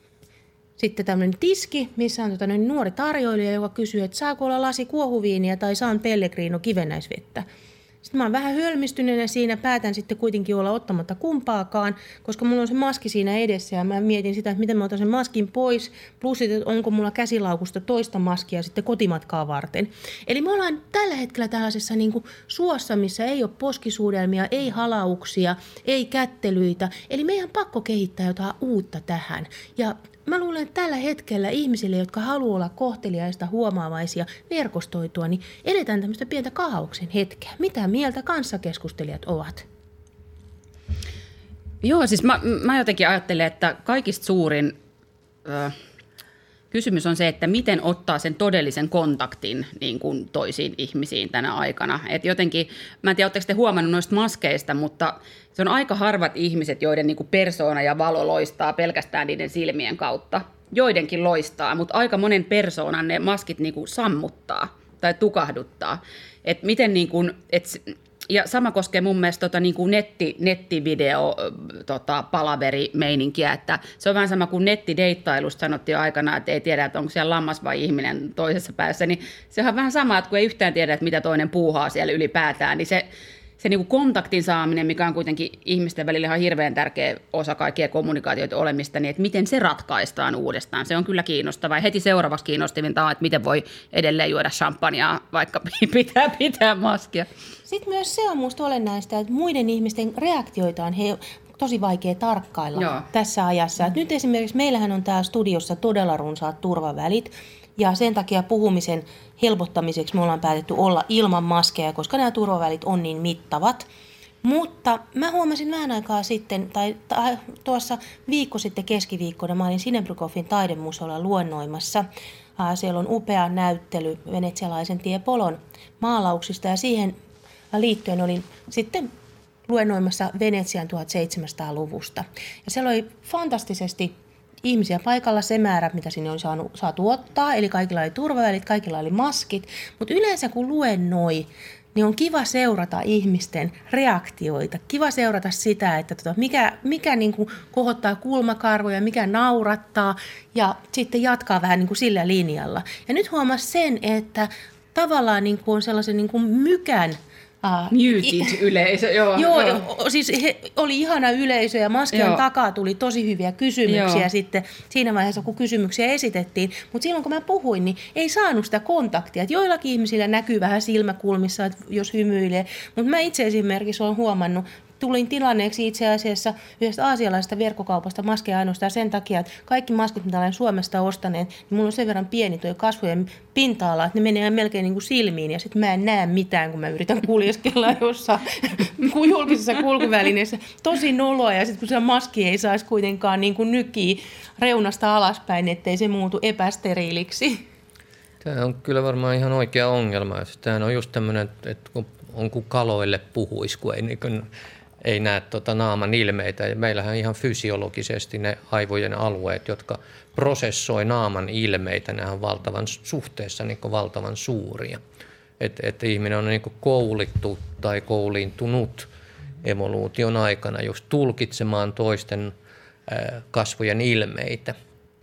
sitten tämmöinen tiski, missä on tota, nuori tarjoilija, joka kysyy, että saako olla lasi kuohuviiniä tai saan Pellegrino kivennäisvettä. Sitten mä oon vähän hölmistyneenä siinä, päätän sitten kuitenkin olla ottamatta kumpaakaan, koska mulla on se maski siinä edessä ja mä mietin sitä, että miten mä otan sen maskin pois, plus että onko mulla käsilaukusta toista maskia sitten kotimatkaa varten. Eli me ollaan tällä hetkellä tällaisessa niin kuin suossa, missä ei ole poskisuudelmia, ei halauksia, ei kättelyitä, eli meidän pakko kehittää jotain uutta tähän. Ja mä luulen, että tällä hetkellä ihmisille, jotka haluaa olla kohteliaista, huomaavaisia, verkostoitua, niin eletään tämmöistä pientä kaaoksen hetkeä. Mitä mieltä kanssakeskustelijat ovat? Joo, siis mä, mä jotenkin ajattelen, että kaikista suurin ö, kysymys on se, että miten ottaa sen todellisen kontaktin niin kuin toisiin ihmisiin tänä aikana. Et jotenkin, mä en tiedä, oletteko te huomannut noista maskeista, mutta se on aika harvat ihmiset, joiden niin kuin persoona ja valo loistaa pelkästään niiden silmien kautta. Joidenkin loistaa, mutta aika monen persoonan ne maskit niin kuin sammuttaa tai tukahduttaa. Et miten niin kuin, et, ja sama koskee mun mielestä tota, niin kuin netti, nettivideo tota, palaveri-meininkiä, että se on vähän sama kuin nettideittailusta sanottiin aikana, että ei tiedä, että onko siellä lammas vai ihminen toisessa päässä, niin se on vähän sama, että kun ei yhtään tiedä, että mitä toinen puuhaa siellä ylipäätään, niin se Se niin kuin kontaktin saaminen, mikä on kuitenkin ihmisten välillä ihan hirveän tärkeä osa kaikkia kommunikaatioita olemista, niin että miten se ratkaistaan uudestaan. Se on kyllä kiinnostavaa. Heti seuraavaksi kiinnostavinta on, että miten voi edelleen juoda champagnea, vaikka pitää pitää maskia. Sitten myös se on minusta olennaista, että muiden ihmisten reaktioita on he tosi vaikea tarkkailla Joo. tässä ajassa. Et nyt esimerkiksi meillähän on täällä studiossa todella runsaat turvavälit. Ja sen takia puhumisen helpottamiseksi me ollaan päätetty olla ilman maskeja, koska nämä turvavälit on niin mittavat. Mutta mä huomasin vähän aikaa sitten, tai, tai tuossa viikko sitten keskiviikkona, mä olin Sinebrykoffin taidemuseolla luennoimassa. Siellä on upea näyttely venetsialaisen Tiepolon maalauksista ja siihen liittyen olin sitten luennoimassa Venetsian tuhatseitsemänsataaluvusta. Ja siellä oli fantastisesti ihmisiä paikalla, se määrä, mitä sinne on saanut, saatu ottaa, eli kaikilla oli turvavälit, kaikilla oli maskit, mutta yleensä kun luennoi, niin on kiva seurata ihmisten reaktioita, kiva seurata sitä, että tota, mikä, mikä niin kuin kohottaa kulmakarvoja, mikä naurattaa ja sitten jatkaa vähän niin kuin sillä linjalla. Ja nyt huomasi sen, että tavallaan niin kuin on sellaisen niin kuin mykän Uh, Muted yleisö, joo. Joo, joo. siis he, oli ihana yleisö ja maskien joo. takaa tuli tosi hyviä kysymyksiä joo. sitten siinä vaiheessa, kun kysymyksiä esitettiin. Mutta silloin, kun mä puhuin, niin ei saanut sitä kontaktia. Et joillakin ihmisillä näkyy vähän silmäkulmissa, että jos hymyilee. Mutta mä itse esimerkiksi olen huomannut, tulin tilanneeksi itse asiassa yhdestä aasialaisesta verkkokaupasta maskeja ainoastaan sen takia, että kaikki maskit, mitä olen Suomesta ostaneet, niin mulla on sen verran pieni tuo kasvojen pinta-ala, että ne menee melkein niin kuin silmiin ja sitten mä en näe mitään, kun mä yritän kuljeskella jossain julkisessa kulkuvälineessä. Tosi noloa ja sitten kun se maski ei saisi kuitenkaan niin kuin nykiä reunasta alaspäin, ettei se muutu epästeriiliksi. Tämä on kyllä varmaan ihan oikea ongelma. Tämä on just tämmöinen, että on kuin kaloille puhuisi, kun ei niin kuin ei näe tuota naaman ilmeitä. Ja meillähän ihan fysiologisesti ne aivojen alueet, jotka prosessoi naaman ilmeitä, ne on valtavan suhteessa niin kuin valtavan suuria. Että et ihminen on niin kuin koulittu tai kouliintunut evoluution aikana just tulkitsemaan toisten kasvojen ilmeitä.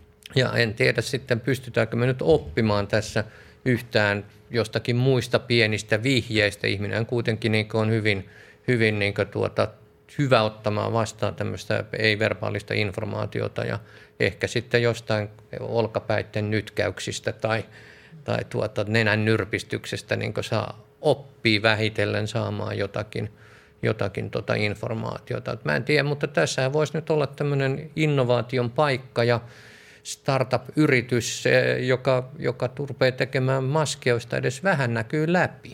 Ja en tiedä sitten, pystytäänkö me nyt oppimaan tässä yhtään jostakin muista pienistä vihjeistä. Ihminen kuitenkin niin on hyvin, hyvin niin tuota, hyvä ottamaan vastaan tämmöistä ei-verbaalista informaatiota ja ehkä sitten jostain olkapäitten nytkäyksistä tai, tai tuota, nenän nyrpistyksestä niin saa oppii vähitellen saamaan jotakin, jotakin tota informaatiota. Mä en tiedä, mutta tässä voisi nyt olla tämmöinen innovaation paikka ja startup-yritys, joka, joka rupeaa tekemään maskia, josta edes vähän näkyy läpi.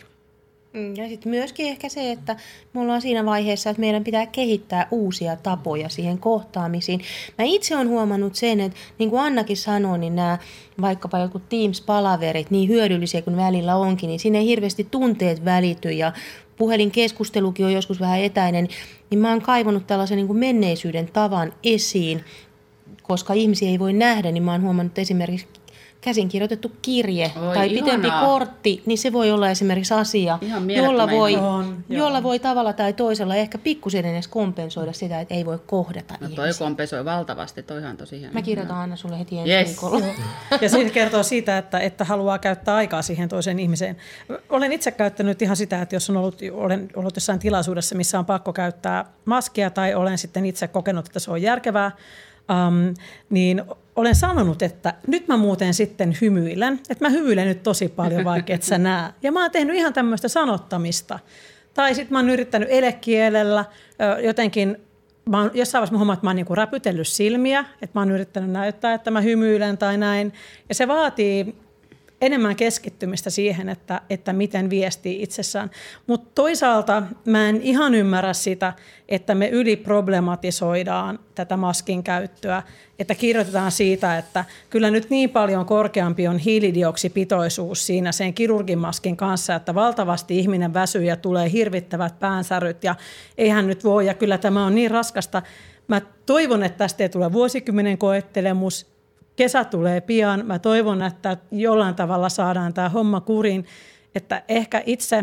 Ja sitten myöskin ehkä se, että me ollaan siinä vaiheessa, että meidän pitää kehittää uusia tapoja siihen kohtaamisiin. Mä itse olen huomannut sen, että niin kuin Annakin sanoi, niin nämä vaikkapa jotkut Teams-palaverit, niin hyödyllisiä kuin välillä onkin, niin siinä ei hirveästi tunteet välity ja puhelinkeskustelukin on joskus vähän etäinen, niin mä oon kaivannut tällaisen niin kuin menneisyyden tavan esiin, koska ihmisiä ei voi nähdä, niin mä oon huomannut esimerkiksi käsinkirjoitettu kirje Oi, tai ihanaa. Pitempi kortti, niin se voi olla esimerkiksi asia, jolla voi, on, jolla voi tavalla tai toisella ehkä pikkusen edes kompensoida sitä, että ei voi kohdata no, ihmisiä. Toi kompensoi valtavasti, toihan tosi hieno. Mä kirjoitan Anna sulle heti ensi yes. viikolla. Ja se kertoo siitä, että, että haluaa käyttää aikaa siihen toiseen ihmiseen. Olen itse käyttänyt ihan sitä, että jos on ollut, olen ollut jossain tilaisuudessa, missä on pakko käyttää maskia tai olen sitten itse kokenut, että se on järkevää, Um, niin olen sanonut, että nyt mä muuten sitten hymyilen, että mä hymyilen nyt tosi paljon, vaikka et sä näe. Ja mä oon tehnyt ihan tämmöistä sanottamista. Tai sitten mä oon yrittänyt elekielellä jotenkin, mä oon, jossain vaiheessa mä huomaan, että mä oon niinku räpytellyt silmiä, että mä oon yrittänyt näyttää, että mä hymyilen tai näin. Ja se vaatii enemmän keskittymistä siihen, että, että miten viestii itsessään. Mutta toisaalta mä en ihan ymmärrä sitä, että me yliproblematisoidaan tätä maskin käyttöä, että kirjoitetaan siitä, että kyllä nyt niin paljon korkeampi on hiilidioksipitoisuus siinä sen kirurgin maskin kanssa, että valtavasti ihminen väsyy ja tulee hirvittävät päänsäryt ja eihän nyt voi ja kyllä tämä on niin raskasta. Mä toivon, että tästä ei tule vuosikymmenen koettelemus. Kesä tulee pian. Mä toivon, että jollain tavalla saadaan tämä homma kuriin, että ehkä itse,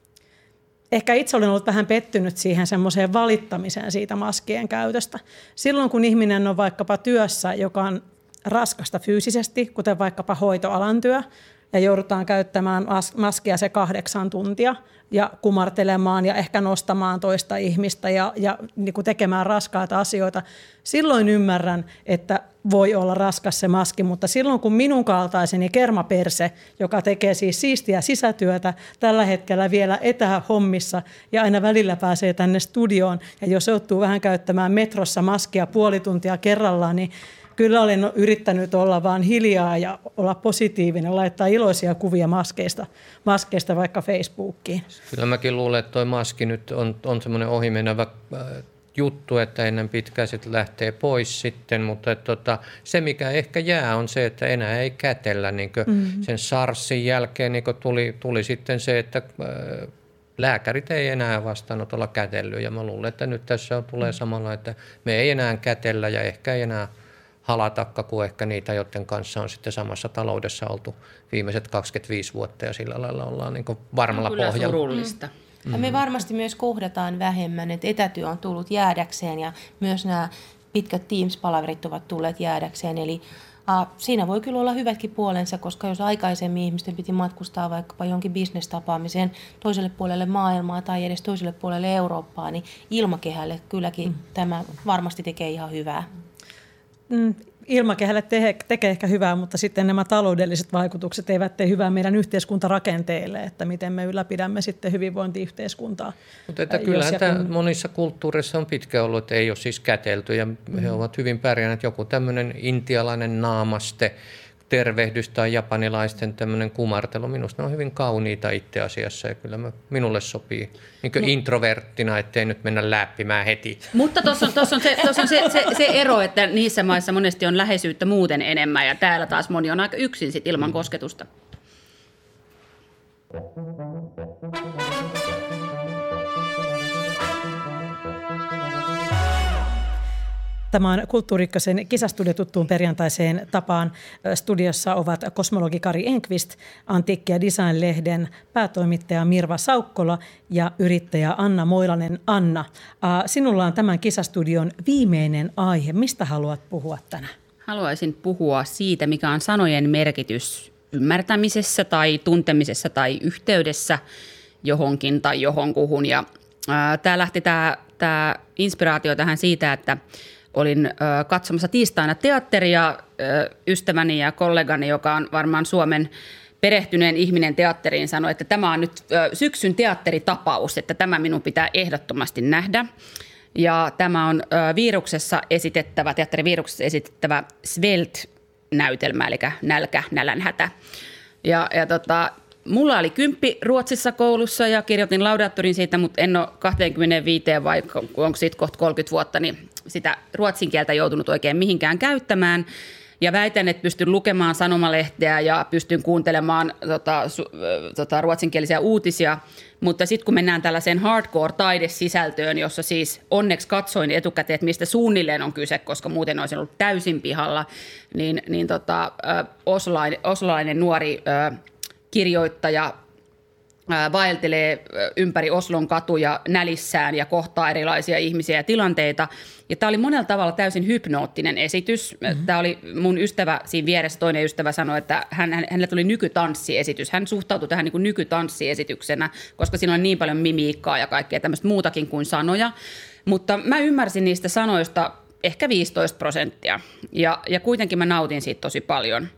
ehkä itse olen ollut vähän pettynyt siihen semmoiseen valittamiseen siitä maskien käytöstä. Silloin, kun ihminen on vaikkapa työssä, joka on raskasta fyysisesti, kuten vaikkapa hoitoalan työ, ja joudutaan käyttämään maskia se kahdeksan tuntia ja kumartelemaan ja ehkä nostamaan toista ihmistä ja, ja niin kuin tekemään raskaita asioita. Silloin ymmärrän, että voi olla raskas se maski, mutta silloin kun minun kaltaiseni kermaperse, joka tekee siis siistiä sisätyötä tällä hetkellä vielä etähommissa ja aina välillä pääsee tänne studioon ja jos joutuu vähän käyttämään metrossa maskia puoli tuntia kerrallaan, niin kyllä olen yrittänyt olla vaan hiljaa ja olla positiivinen, laittaa iloisia kuvia maskeista, maskeista vaikka Facebookiin. Kyllä mäkin luulen, että tuo maski nyt on, on semmoinen ohimenevä juttu, että ennen pitkään sitten lähtee pois sitten, mutta että, tota, se mikä ehkä jää on se, että enää ei kätellä. Niin mm-hmm. Sen SARSin jälkeen niin tuli, tuli sitten se, että äh, lääkärit ei enää vastaanotolla kätellyt ja mä luulen, että nyt tässä tulee samalla, että me ei enää kätellä ja ehkä ei enää halatakka kuin ehkä niitä, joiden kanssa on sitten samassa taloudessa oltu viimeiset kaksikymmentäviisi vuotta ja sillä lailla ollaan niin kuin varmalla kyllä pohjalla. Surullista. Mm. Ja me varmasti myös kohdataan vähemmän, että etätyö on tullut jäädäkseen ja myös nämä pitkät Teams-palaverit ovat tulleet jäädäkseen. Eli Uh, siinä voi kyllä olla hyvätkin puolensa, koska jos aikaisemmin ihmisten piti matkustaa vaikkapa jonkin bisnestapaamiseen toiselle puolelle maailmaa tai edes toiselle puolelle Eurooppaa, niin ilmakehälle kylläkin mm. tämä varmasti tekee ihan hyvää. Mm. Ilmakehälle te- tekee ehkä hyvää, mutta sitten nämä taloudelliset vaikutukset eivät tee hyvää meidän yhteiskuntarakenteille, että miten me ylläpidämme sitten hyvinvointiyhteiskuntaa. Mutta että kyllähän kun... tämä monissa kulttuureissa on pitkä ollut, että ei ole siis kätelty ja mm. he ovat hyvin pärjänneet. Joku tämmöinen intialainen naamaste, tervehdys tai japanilaisten tämmöinen kumartelu, minusta ne on hyvin kauniita itse asiassa ja kyllä minulle sopii niin kuin no. introverttina, ettei nyt mennä läppimään heti. Mutta tuossa on, tossa on, se, tossa on se, se, se ero, että niissä maissa monesti on läheisyyttä muuten enemmän ja täällä taas moni on aika yksin sit ilman mm. kosketusta. Tämä on Kulttuuri Ykkösen kisastudio tuttuun perjantaiseen tapaan. Studiossa ovat kosmologi Kari Enqvist, Antiikki- ja Design-lehden päätoimittaja Mirva Saukkola ja yrittäjä Anna Moilanen. Anna, sinulla on tämän kisastudion viimeinen aihe. Mistä haluat puhua tänään? Haluaisin puhua siitä, mikä on sanojen merkitys ymmärtämisessä tai tuntemisessa tai yhteydessä johonkin tai johonkuhun. Ja, ää, tämä lähti tämä, tämä inspiraatio tähän siitä, että olin ö, katsomassa tiistaina teatteria ö, ystäväni ja kollegani, joka on varmaan Suomen perehtyneen ihminen teatteriin, sanoi, että tämä on nyt ö, syksyn teatteritapaus, että tämä minun pitää ehdottomasti nähdä. Ja tämä on ö, viruksessa esitettävä, teatteriviruksessa esitettävä Svält-näytelmä, eli nälkä, nälänhätä. Ja, ja tota, mulla oli kymppi Ruotsissa koulussa ja kirjoitin laudaattorin siitä, mutta en ole kaksikymmentäviisi vai onko siitä kohta kolmekymmentä vuotta, niin sitä ruotsin kieltä joutunut oikein mihinkään käyttämään. Ja väitän, että pystyn lukemaan sanomalehteä ja pystyn kuuntelemaan tota, su, tota, ruotsinkielisiä uutisia. Mutta sitten kun mennään tällaiseen hardcore-taidesisältöön, jossa siis onneksi katsoin etukäteen, että mistä suunnilleen on kyse, koska muuten olisi ollut täysin pihalla, niin, niin tota, oslainen, oslainen nuori ö, kirjoittaja vaeltelee ympäri Oslon katuja nälissään ja kohtaa erilaisia ihmisiä ja tilanteita. Ja tämä oli monella tavalla täysin hypnoottinen esitys. Mm-hmm. Tämä oli mun ystävä siinä vieressä, toinen ystävä sanoi, että hän, hänelle tuli nykytanssiesitys. Hän suhtautui tähän niin kuin nykytanssiesityksenä, koska siinä on niin paljon mimiikkaa ja kaikkea tämmöistä muutakin kuin sanoja. Mutta mä ymmärsin niistä sanoista ehkä viisitoista prosenttia ja, ja kuitenkin mä nautin siitä tosi paljon.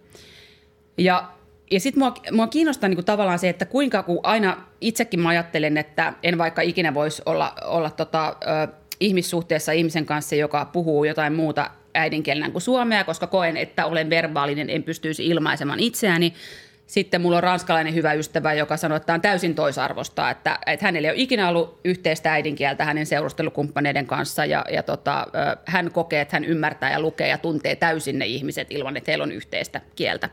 Ja Ja sitten mua, mua kiinnostaa niinku tavallaan se, että kuinka, kun aina itsekin mä ajattelen, että en vaikka ikinä voisi olla, olla tota, ö, ihmissuhteessa ihmisen kanssa, joka puhuu jotain muuta äidinkielenä kuin suomea, koska koen, että olen verbaalinen, en pystyisi ilmaisemaan itseäni. Sitten mulla on ranskalainen hyvä ystävä, joka sanoo, että tämä on täysin toisarvosta, että, että hänellä ei ole ikinä ollut yhteistä äidinkieltä hänen seurustelukumppaneiden kanssa ja, ja tota, hän kokee, että hän ymmärtää ja lukee ja tuntee täysin ne ihmiset ilman, että heillä on yhteistä kieltä.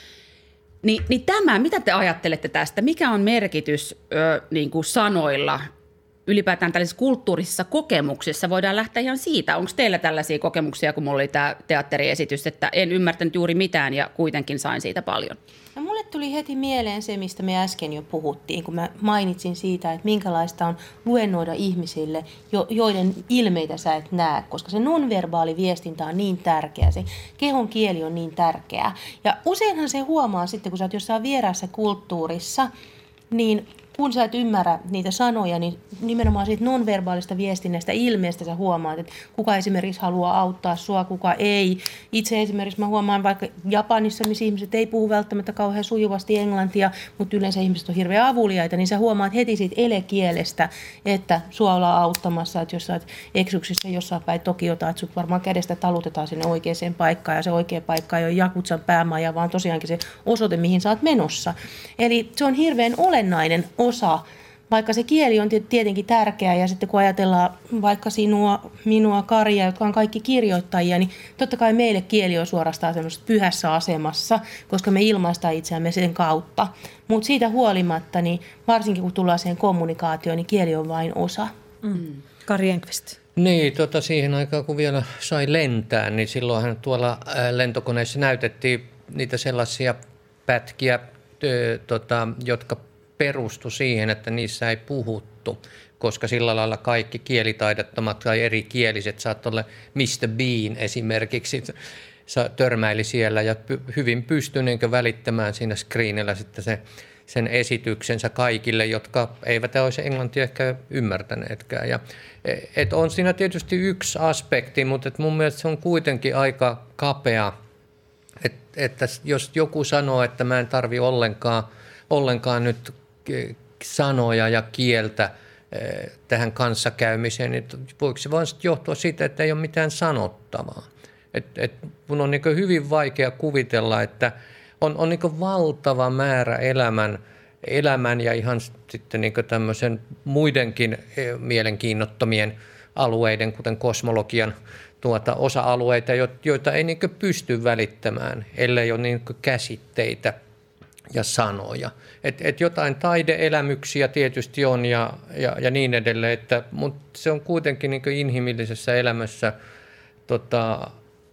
Niin, niin tämä, mitä te ajattelette tästä? Mikä on merkitys ö, niin kuin sanoilla ylipäätään tällaisissa kulttuurisissa kokemuksissa? Voidaan lähteä ihan siitä. Onko teillä tällaisia kokemuksia, kun mulla oli tämä teatteriesitys, että en ymmärtänyt juuri mitään ja kuitenkin sain siitä paljon? No, mulle tuli heti mieleen se, mistä me äsken jo puhuttiin, kun mä mainitsin siitä, että minkälaista on luennoida ihmisille, jo, joiden ilmeitä sä et näe, koska se nonverbaali viestintä on niin tärkeä, se kehon kieli on niin tärkeää. Ja useinhan se huomaa sitten, kun sä oot jossain vieraassa kulttuurissa, niin kun sä et ymmärrä niitä sanoja, niin nimenomaan siitä nonverbaalista viestinnästä ilmeestä sä huomaat, että kuka esimerkiksi haluaa auttaa sua, kuka ei. Itse esimerkiksi mä huomaan vaikka Japanissa, missä ihmiset ei puhu välttämättä kauhean sujuvasti englantia, mutta yleensä ihmiset on hirveän avuliaita, niin sä huomaat heti siitä elekielestä, että sua ollaan auttamassa, että jos sä oot eksyksissä jossain päin Tokiota, että sut varmaan kädestä talutetaan sinne oikeaan paikkaan, ja se oikea paikka ei ole Jakutsan päämaja, vaan tosiaankin se osoite, mihin sä oot menossa. Eli se on hirveän olennainen osa, vaikka se kieli on tietenkin tärkeä ja sitten kun ajatellaan vaikka sinua, minua, Karia, jotka on kaikki kirjoittajia, niin totta kai meille kieli on suorastaan semmoisessa pyhässä asemassa, koska me ilmaistaan itseämme sen kautta. Mutta siitä huolimatta, niin varsinkin kun tullaan siihen kommunikaatioon, niin kieli on vain osa. Mm. Kari Enqvist. Niin, tota, siihen aikaan kun vielä sai lentää, niin silloinhan tuolla lentokoneessa näytettiin niitä sellaisia pätkiä, tö, tota, jotka perustu siihen, että niissä ei puhuttu, koska sillä lailla kaikki kielitaidottomat tai eri kieliset, saat olla mister Bean esimerkiksi, törmäili siellä ja hyvin pystyi niin välittämään siinä screenillä sitten se, sen esityksensä kaikille, jotka eivät olisi englantia ehkä ymmärtäneetkään. Ja, et on siinä tietysti yksi aspekti, mutta et mun mielestä se on kuitenkin aika kapea, et, että jos joku sanoo, että mä en tarvi ollenkaan, ollenkaan nyt sanoja ja kieltä tähän kanssakäymiseen, niin voiko se vaan johtua siitä, että ei ole mitään sanottavaa? Et, et mun on niin hyvin vaikea kuvitella, että on, on niin valtava määrä elämän, elämän ja ihan sitten niin tämmöisen muidenkin mielenkiinnottomien alueiden, kuten kosmologian tuota, osa-alueita, joita ei niin pysty välittämään, ellei ole niin käsitteitä ja sanoja. Et, et jotain taideelämyksiä tietysti on ja, ja, ja niin edelleen, että, mutta se on kuitenkin niin inhimillisessä elämässä tota,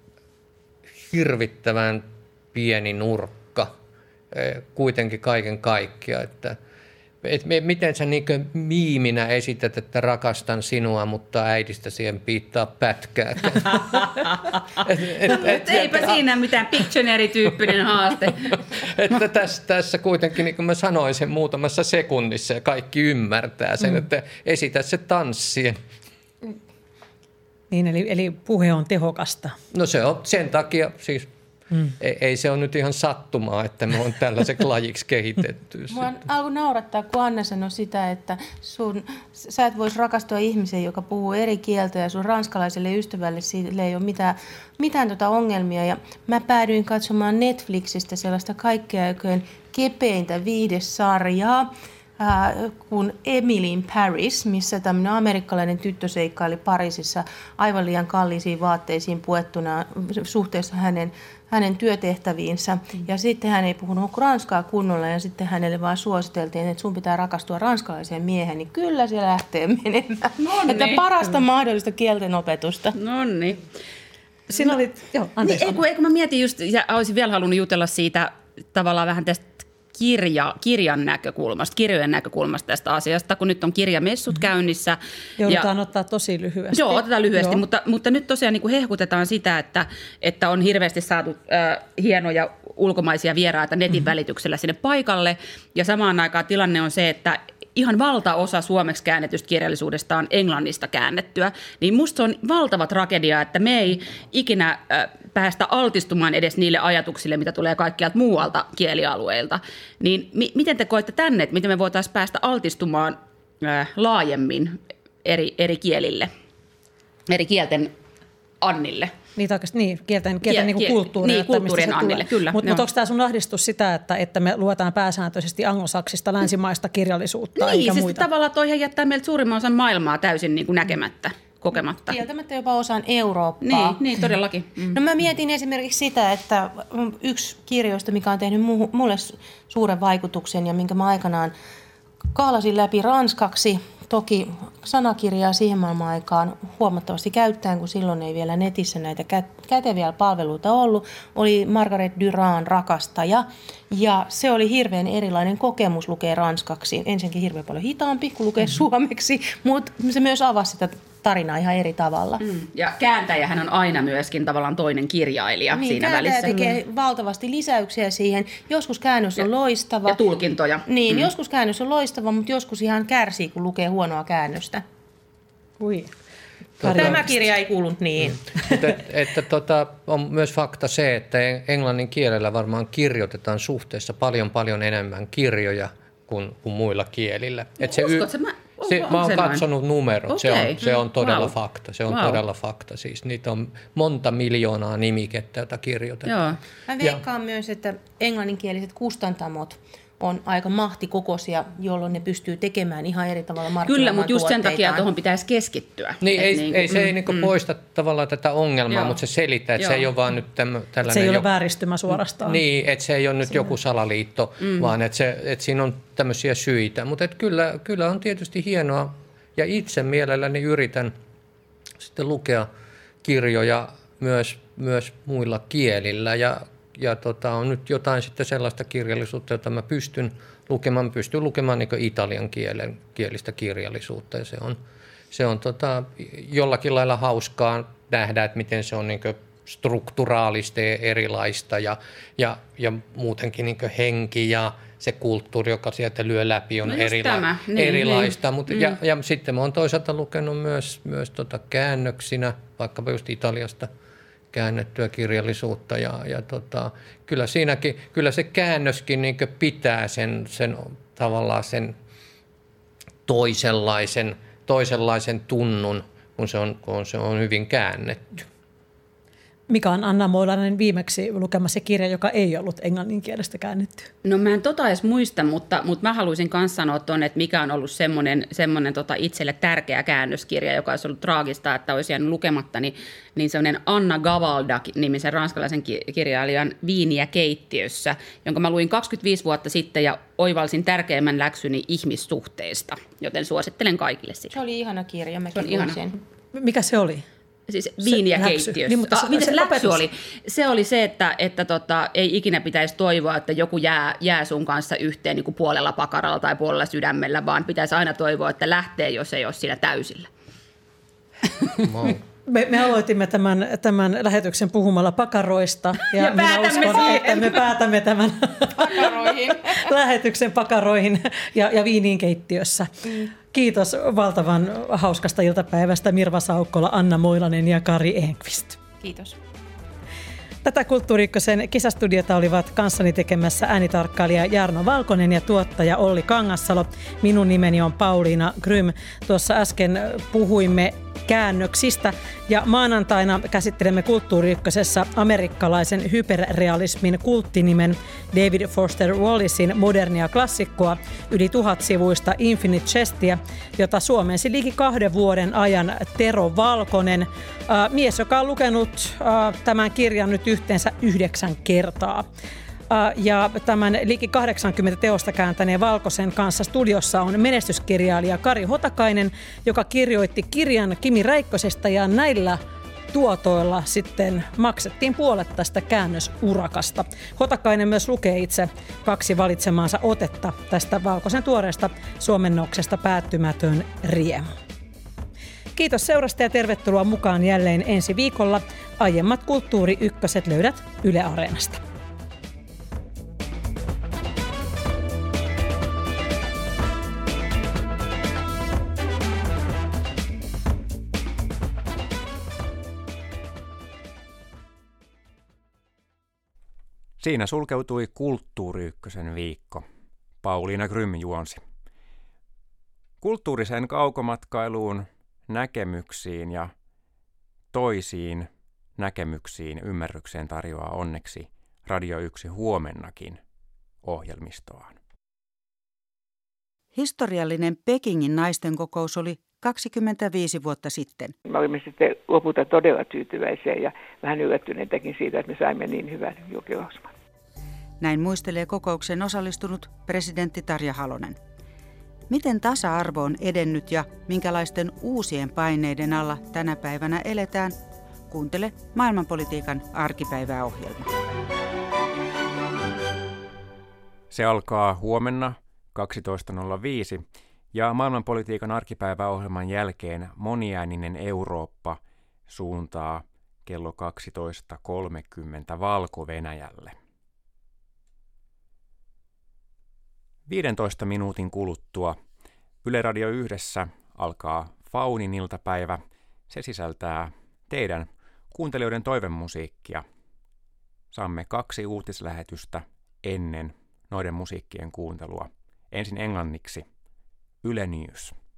hirvittävän pieni nurkka kuitenkin kaiken kaikkiaan, että et miten sä niin miiminä esität, että rakastan sinua, mutta äidistä siihen piittaa pätkääkään. et, et, et, Eipä et, siinä mitään Pictionary-tyyppinen haaste. että tässä, tässä kuitenkin, niin kuin mä sanoin sen muutamassa sekunnissa ja kaikki ymmärtää sen, mm. että esitä se tanssien. Niin, eli, eli puhe on tehokasta. No se on sen takia, siis mm. ei, ei se ole nyt ihan sattumaa, että me on tällaiseksi lajiksi kehitetty. Mua alkoi naurattaa, kun Anna sanoi sitä, että sun, sä et voisi rakastua ihmiseen, joka puhuu eri kieltä ja sun ranskalaiselle ystävälle sille ei ole mitään, mitään tota ongelmia. Ja mä päädyin katsomaan Netflixistä sellaista kaikkea oikein kepeintä viihdesarjaa, kuin Emily in Paris, missä tämmöinen amerikkalainen tyttö seikkaili Pariisissa aivan liian kalliisiin vaatteisiin puettuna suhteessa hänen, hänen työtehtäviinsä. Ja sitten hän ei puhunut ranskaa kunnolla ja sitten hänelle vaan suositeltiin, että sun pitää rakastua ranskalaiseen miehen, niin kyllä se lähtee menemään. Nonni. Että parasta mahdollista kielten opetusta. Nonni. Siinä oli, joo, anteeksi. Niin, eikö mä mietin just, ja olisin vielä halunnut jutella siitä tavallaan vähän tästä Kirja, kirjan näkökulmasta, kirjojen näkökulmasta tästä asiasta, kun nyt on kirjamessut mm-hmm. käynnissä. Joudutaan ja, ottaa tosi lyhyesti. Joo, otetaan lyhyesti, joo. Mutta, mutta nyt tosiaan niin kuin hehkutetaan sitä, että, että on hirveästi saatu äh, hienoja ulkomaisia vieraita netin mm-hmm. välityksellä sinne paikalle. Ja samaan aikaan tilanne on se, että ihan valtaosa suomeksi käännetystä kirjallisuudesta on englannista käännettyä. Niin musta se on valtava tragedia, että me ei ikinä äh, päästä altistumaan edes niille ajatuksille, mitä tulee kaikkialta muualta kielialueilta. Niin mi- miten te koette tänne, että miten me voitaisiin päästä altistumaan äh, laajemmin eri, eri kielille, eri kielten annille? Niin, oikeasti, niin, kielten, kielten Kiel, niin kuin kiel, kulttuuria. Niin, kulttuurien annille, kyllä. Mutta mut onko tämä sun ahdistus sitä, että, että me luetaan pääsääntöisesti anglosaksista länsimaista kirjallisuutta niin, eikä siis muita? tavallaan toihan jättää meiltä suurimman osan maailmaa täysin niin kuin näkemättä, kokematta. Kieltämättä jopa osaan Eurooppaa. Niin, niin todellakin. Mm. No mä mietin esimerkiksi sitä, että yksi kirjoista, mikä on tehnyt mulle suuren vaikutuksen ja minkä mä aikanaan kaalasin läpi ranskaksi, toki sanakirjaa siihen maailman aikaan huomattavasti käyttäen, kun silloin ei vielä netissä näitä käteviä palveluita ollut, oli Margaret Duran Rakastaja. Ja se oli hirveän erilainen kokemus lukea ranskaksi. Ensinnäkin hirveän paljon hitaampi kuin lukea mm-hmm. suomeksi, mutta se myös avasi sitä tarinaa ihan eri tavalla. Mm. Ja kääntäjähän on aina myöskin tavallaan toinen kirjailija niin, siinä välissä. Tekee mm. valtavasti lisäyksiä siihen. Joskus käännös ja, on loistava. Ja tulkintoja. Niin, mm. joskus käännös on loistava, mutta joskus ihan kärsii, kun lukee huonoa käännöstä. Ui. Tämä kirja ei kuulunut niin. Mm. että, että tota, on myös fakta se, että englannin kielellä varmaan kirjoitetaan suhteessa paljon paljon enemmän kirjoja kuin, kuin muilla kielillä. No, se uskotko, y- mä, se, mä oon katsonut numerot, okay. se, on, se on todella wow. fakta. Se on wow. todella fakta. Siis niitä on monta miljoonaa nimikettä, joita kirjoitetaan. Joo. Mä veikkaan ja, myös, että englanninkieliset kustantamot on aika mahtikokoisia, jolloin ne pystyy tekemään ihan eri tavalla markkinoimaan Kyllä, mutta just sen takia tuohon pitäisi keskittyä. Niin, ei, niin ei, kuin, se mm, ei niin mm. poista tavallaan tätä ongelmaa, Joo. mutta se selittää, että Joo. se ei ole vaan nyt tämmö, tällainen... Se ei ole jo, vääristymä suorastaan. Niin, että se ei ole nyt Siinä. joku salaliitto, mm. vaan että, se, että siinä on tämmöisiä syitä. Mutta että kyllä, kyllä on tietysti hienoa, ja itse mielelläni yritän sitten lukea kirjoja myös, myös muilla kielillä, ja Ja tota, on nyt jotain sitten sellaista kirjallisuutta, jota mä pystyn lukemaan. Mä pystyn lukemaan niin italian kielen, kielistä kirjallisuutta. Ja se on, se on tota, jollakin lailla hauskaa nähdä, että miten se on niin strukturaalista ja erilaista ja, ja, ja muutenkin niin kuin henki ja se kulttuuri, joka sieltä lyö läpi, on no erila- niin, erilaista. Niin. Mut, mm. ja, ja sitten mä oon toisaalta lukenut myös, myös tota käännöksinä, vaikkapa just Italiasta käännettyä kirjallisuutta. Ja, ja tota, kyllä siinäkin, kyllä se käännöskin niin kuin pitää sen, sen tavallaan sen toisenlaisen, toisenlaisen tunnun, kun se on, kun se on hyvin käännetty. Mikä on Anna Moilanen viimeksi lukemassa kirja, joka ei ollut englanninkielestä käännetty? No mä en tota edes muista, mutta, mutta mä haluaisin myös sanoa tuonne, että mikä on ollut semmoinen, semmoinen tota itselle tärkeä käännöskirja, joka olisi ollut traagista, että olisi jäänyt lukematta, niin, niin semmoinen Anna Gavalda-nimisen ranskalaisen kirjailijan Viiniä keittiössä, jonka mä luin kaksikymmentäviisi vuotta sitten ja oivalsin tärkeimmän läksyni ihmissuhteista, joten suosittelen kaikille sitä. Se oli ihana kirja, mäkin luin ihana. sen. Mikä se oli? Siis Viiniä keittiössä. Niin, mutta se, ah, mitä se, se läksy opetus oli? Se oli se, että, että tota, ei ikinä pitäisi toivoa, että joku jää, jää sun kanssa yhteen niin kuin puolella pakaralla tai puolella sydämellä, vaan pitäisi aina toivoa, että lähtee, jos ei ole siinä täysillä. Wow. Me, me aloitimme tämän, tämän lähetyksen puhumalla pakaroista ja, ja minä uskon, siihen. että me päätämme tämän pakaroihin. lähetyksen pakaroihin ja, ja viiniin keittiössä. Mm. Kiitos valtavan hauskasta iltapäivästä Mirva Saukkola, Anna Moilanen ja Kari Enqvist. Kiitos. Tätä Kulttuuri Ykkösen kesästudiota olivat kanssani tekemässä äänitarkkailija Jarno Valkonen ja tuottaja Olli Kangassalo. Minun nimeni on Pauliina Grym. Tuossa äsken puhuimme käännöksistä ja maanantaina käsittelemme Kulttuuri Ykkösessä amerikkalaisen hyperrealismin kulttinimen David Foster Wallacein modernia klassikkoa yli tuhat sivuista Infinite Chestia, jota suomensi liki kahden vuoden ajan Tero Valkonen, äh, mies, joka on lukenut äh, tämän kirjan nyt yhteensä yhdeksän kertaa. Ja tämän liki kahdeksankymmentä teosta kääntäneen Valkosen kanssa studiossa on menestyskirjailija Kari Hotakainen, joka kirjoitti kirjan Kimi Räikkösestä ja näillä tuotoilla sitten maksettiin puolet tästä käännösurakasta. Hotakainen myös lukee itse kaksi valitsemaansa otetta tästä Valkosen tuoreesta suomennoksesta Päättymätön riemu. Kiitos seurasta ja tervetuloa mukaan jälleen ensi viikolla. Aiemmat Kulttuuri Ykköset löydät Yle Areenasta. Siinä sulkeutui Kulttuuri Ykkösen viikko. Pauliina Grym juonsi. Kulttuuriseen kaukomatkailuun, näkemyksiin ja toisiin näkemyksiin ymmärrykseen tarjoaa onneksi Radio yksi huomennakin ohjelmistoaan. Historiallinen Pekingin naisten kokous oli kaksikymmentäviisi vuotta sitten. Me olimme sitten lopulta todella tyytyväisiä ja vähän yllättyneitäkin siitä, että me saimme niin hyvän julkilausuman. Näin muistelee kokoukseen osallistunut presidentti Tarja Halonen. Miten tasa-arvo on edennyt ja minkälaisten uusien paineiden alla tänä päivänä eletään? Kuuntele maailmanpolitiikan arkipäivää -ohjelma. Se alkaa huomenna kaksitoista nolla viisi ja maailmanpolitiikan arkipäiväohjelman jälkeen moniääninen Eurooppa suuntaa kello kaksitoista kolmekymmentä Valko-Venäjälle. viidentoista minuutin kuluttua Yle Radio yhdessä alkaa Faunin iltapäivä. Se sisältää teidän kuuntelijoiden toivemusiikkia. Saamme kaksi uutislähetystä ennen noiden musiikkien kuuntelua. Ensin englanniksi Yle News.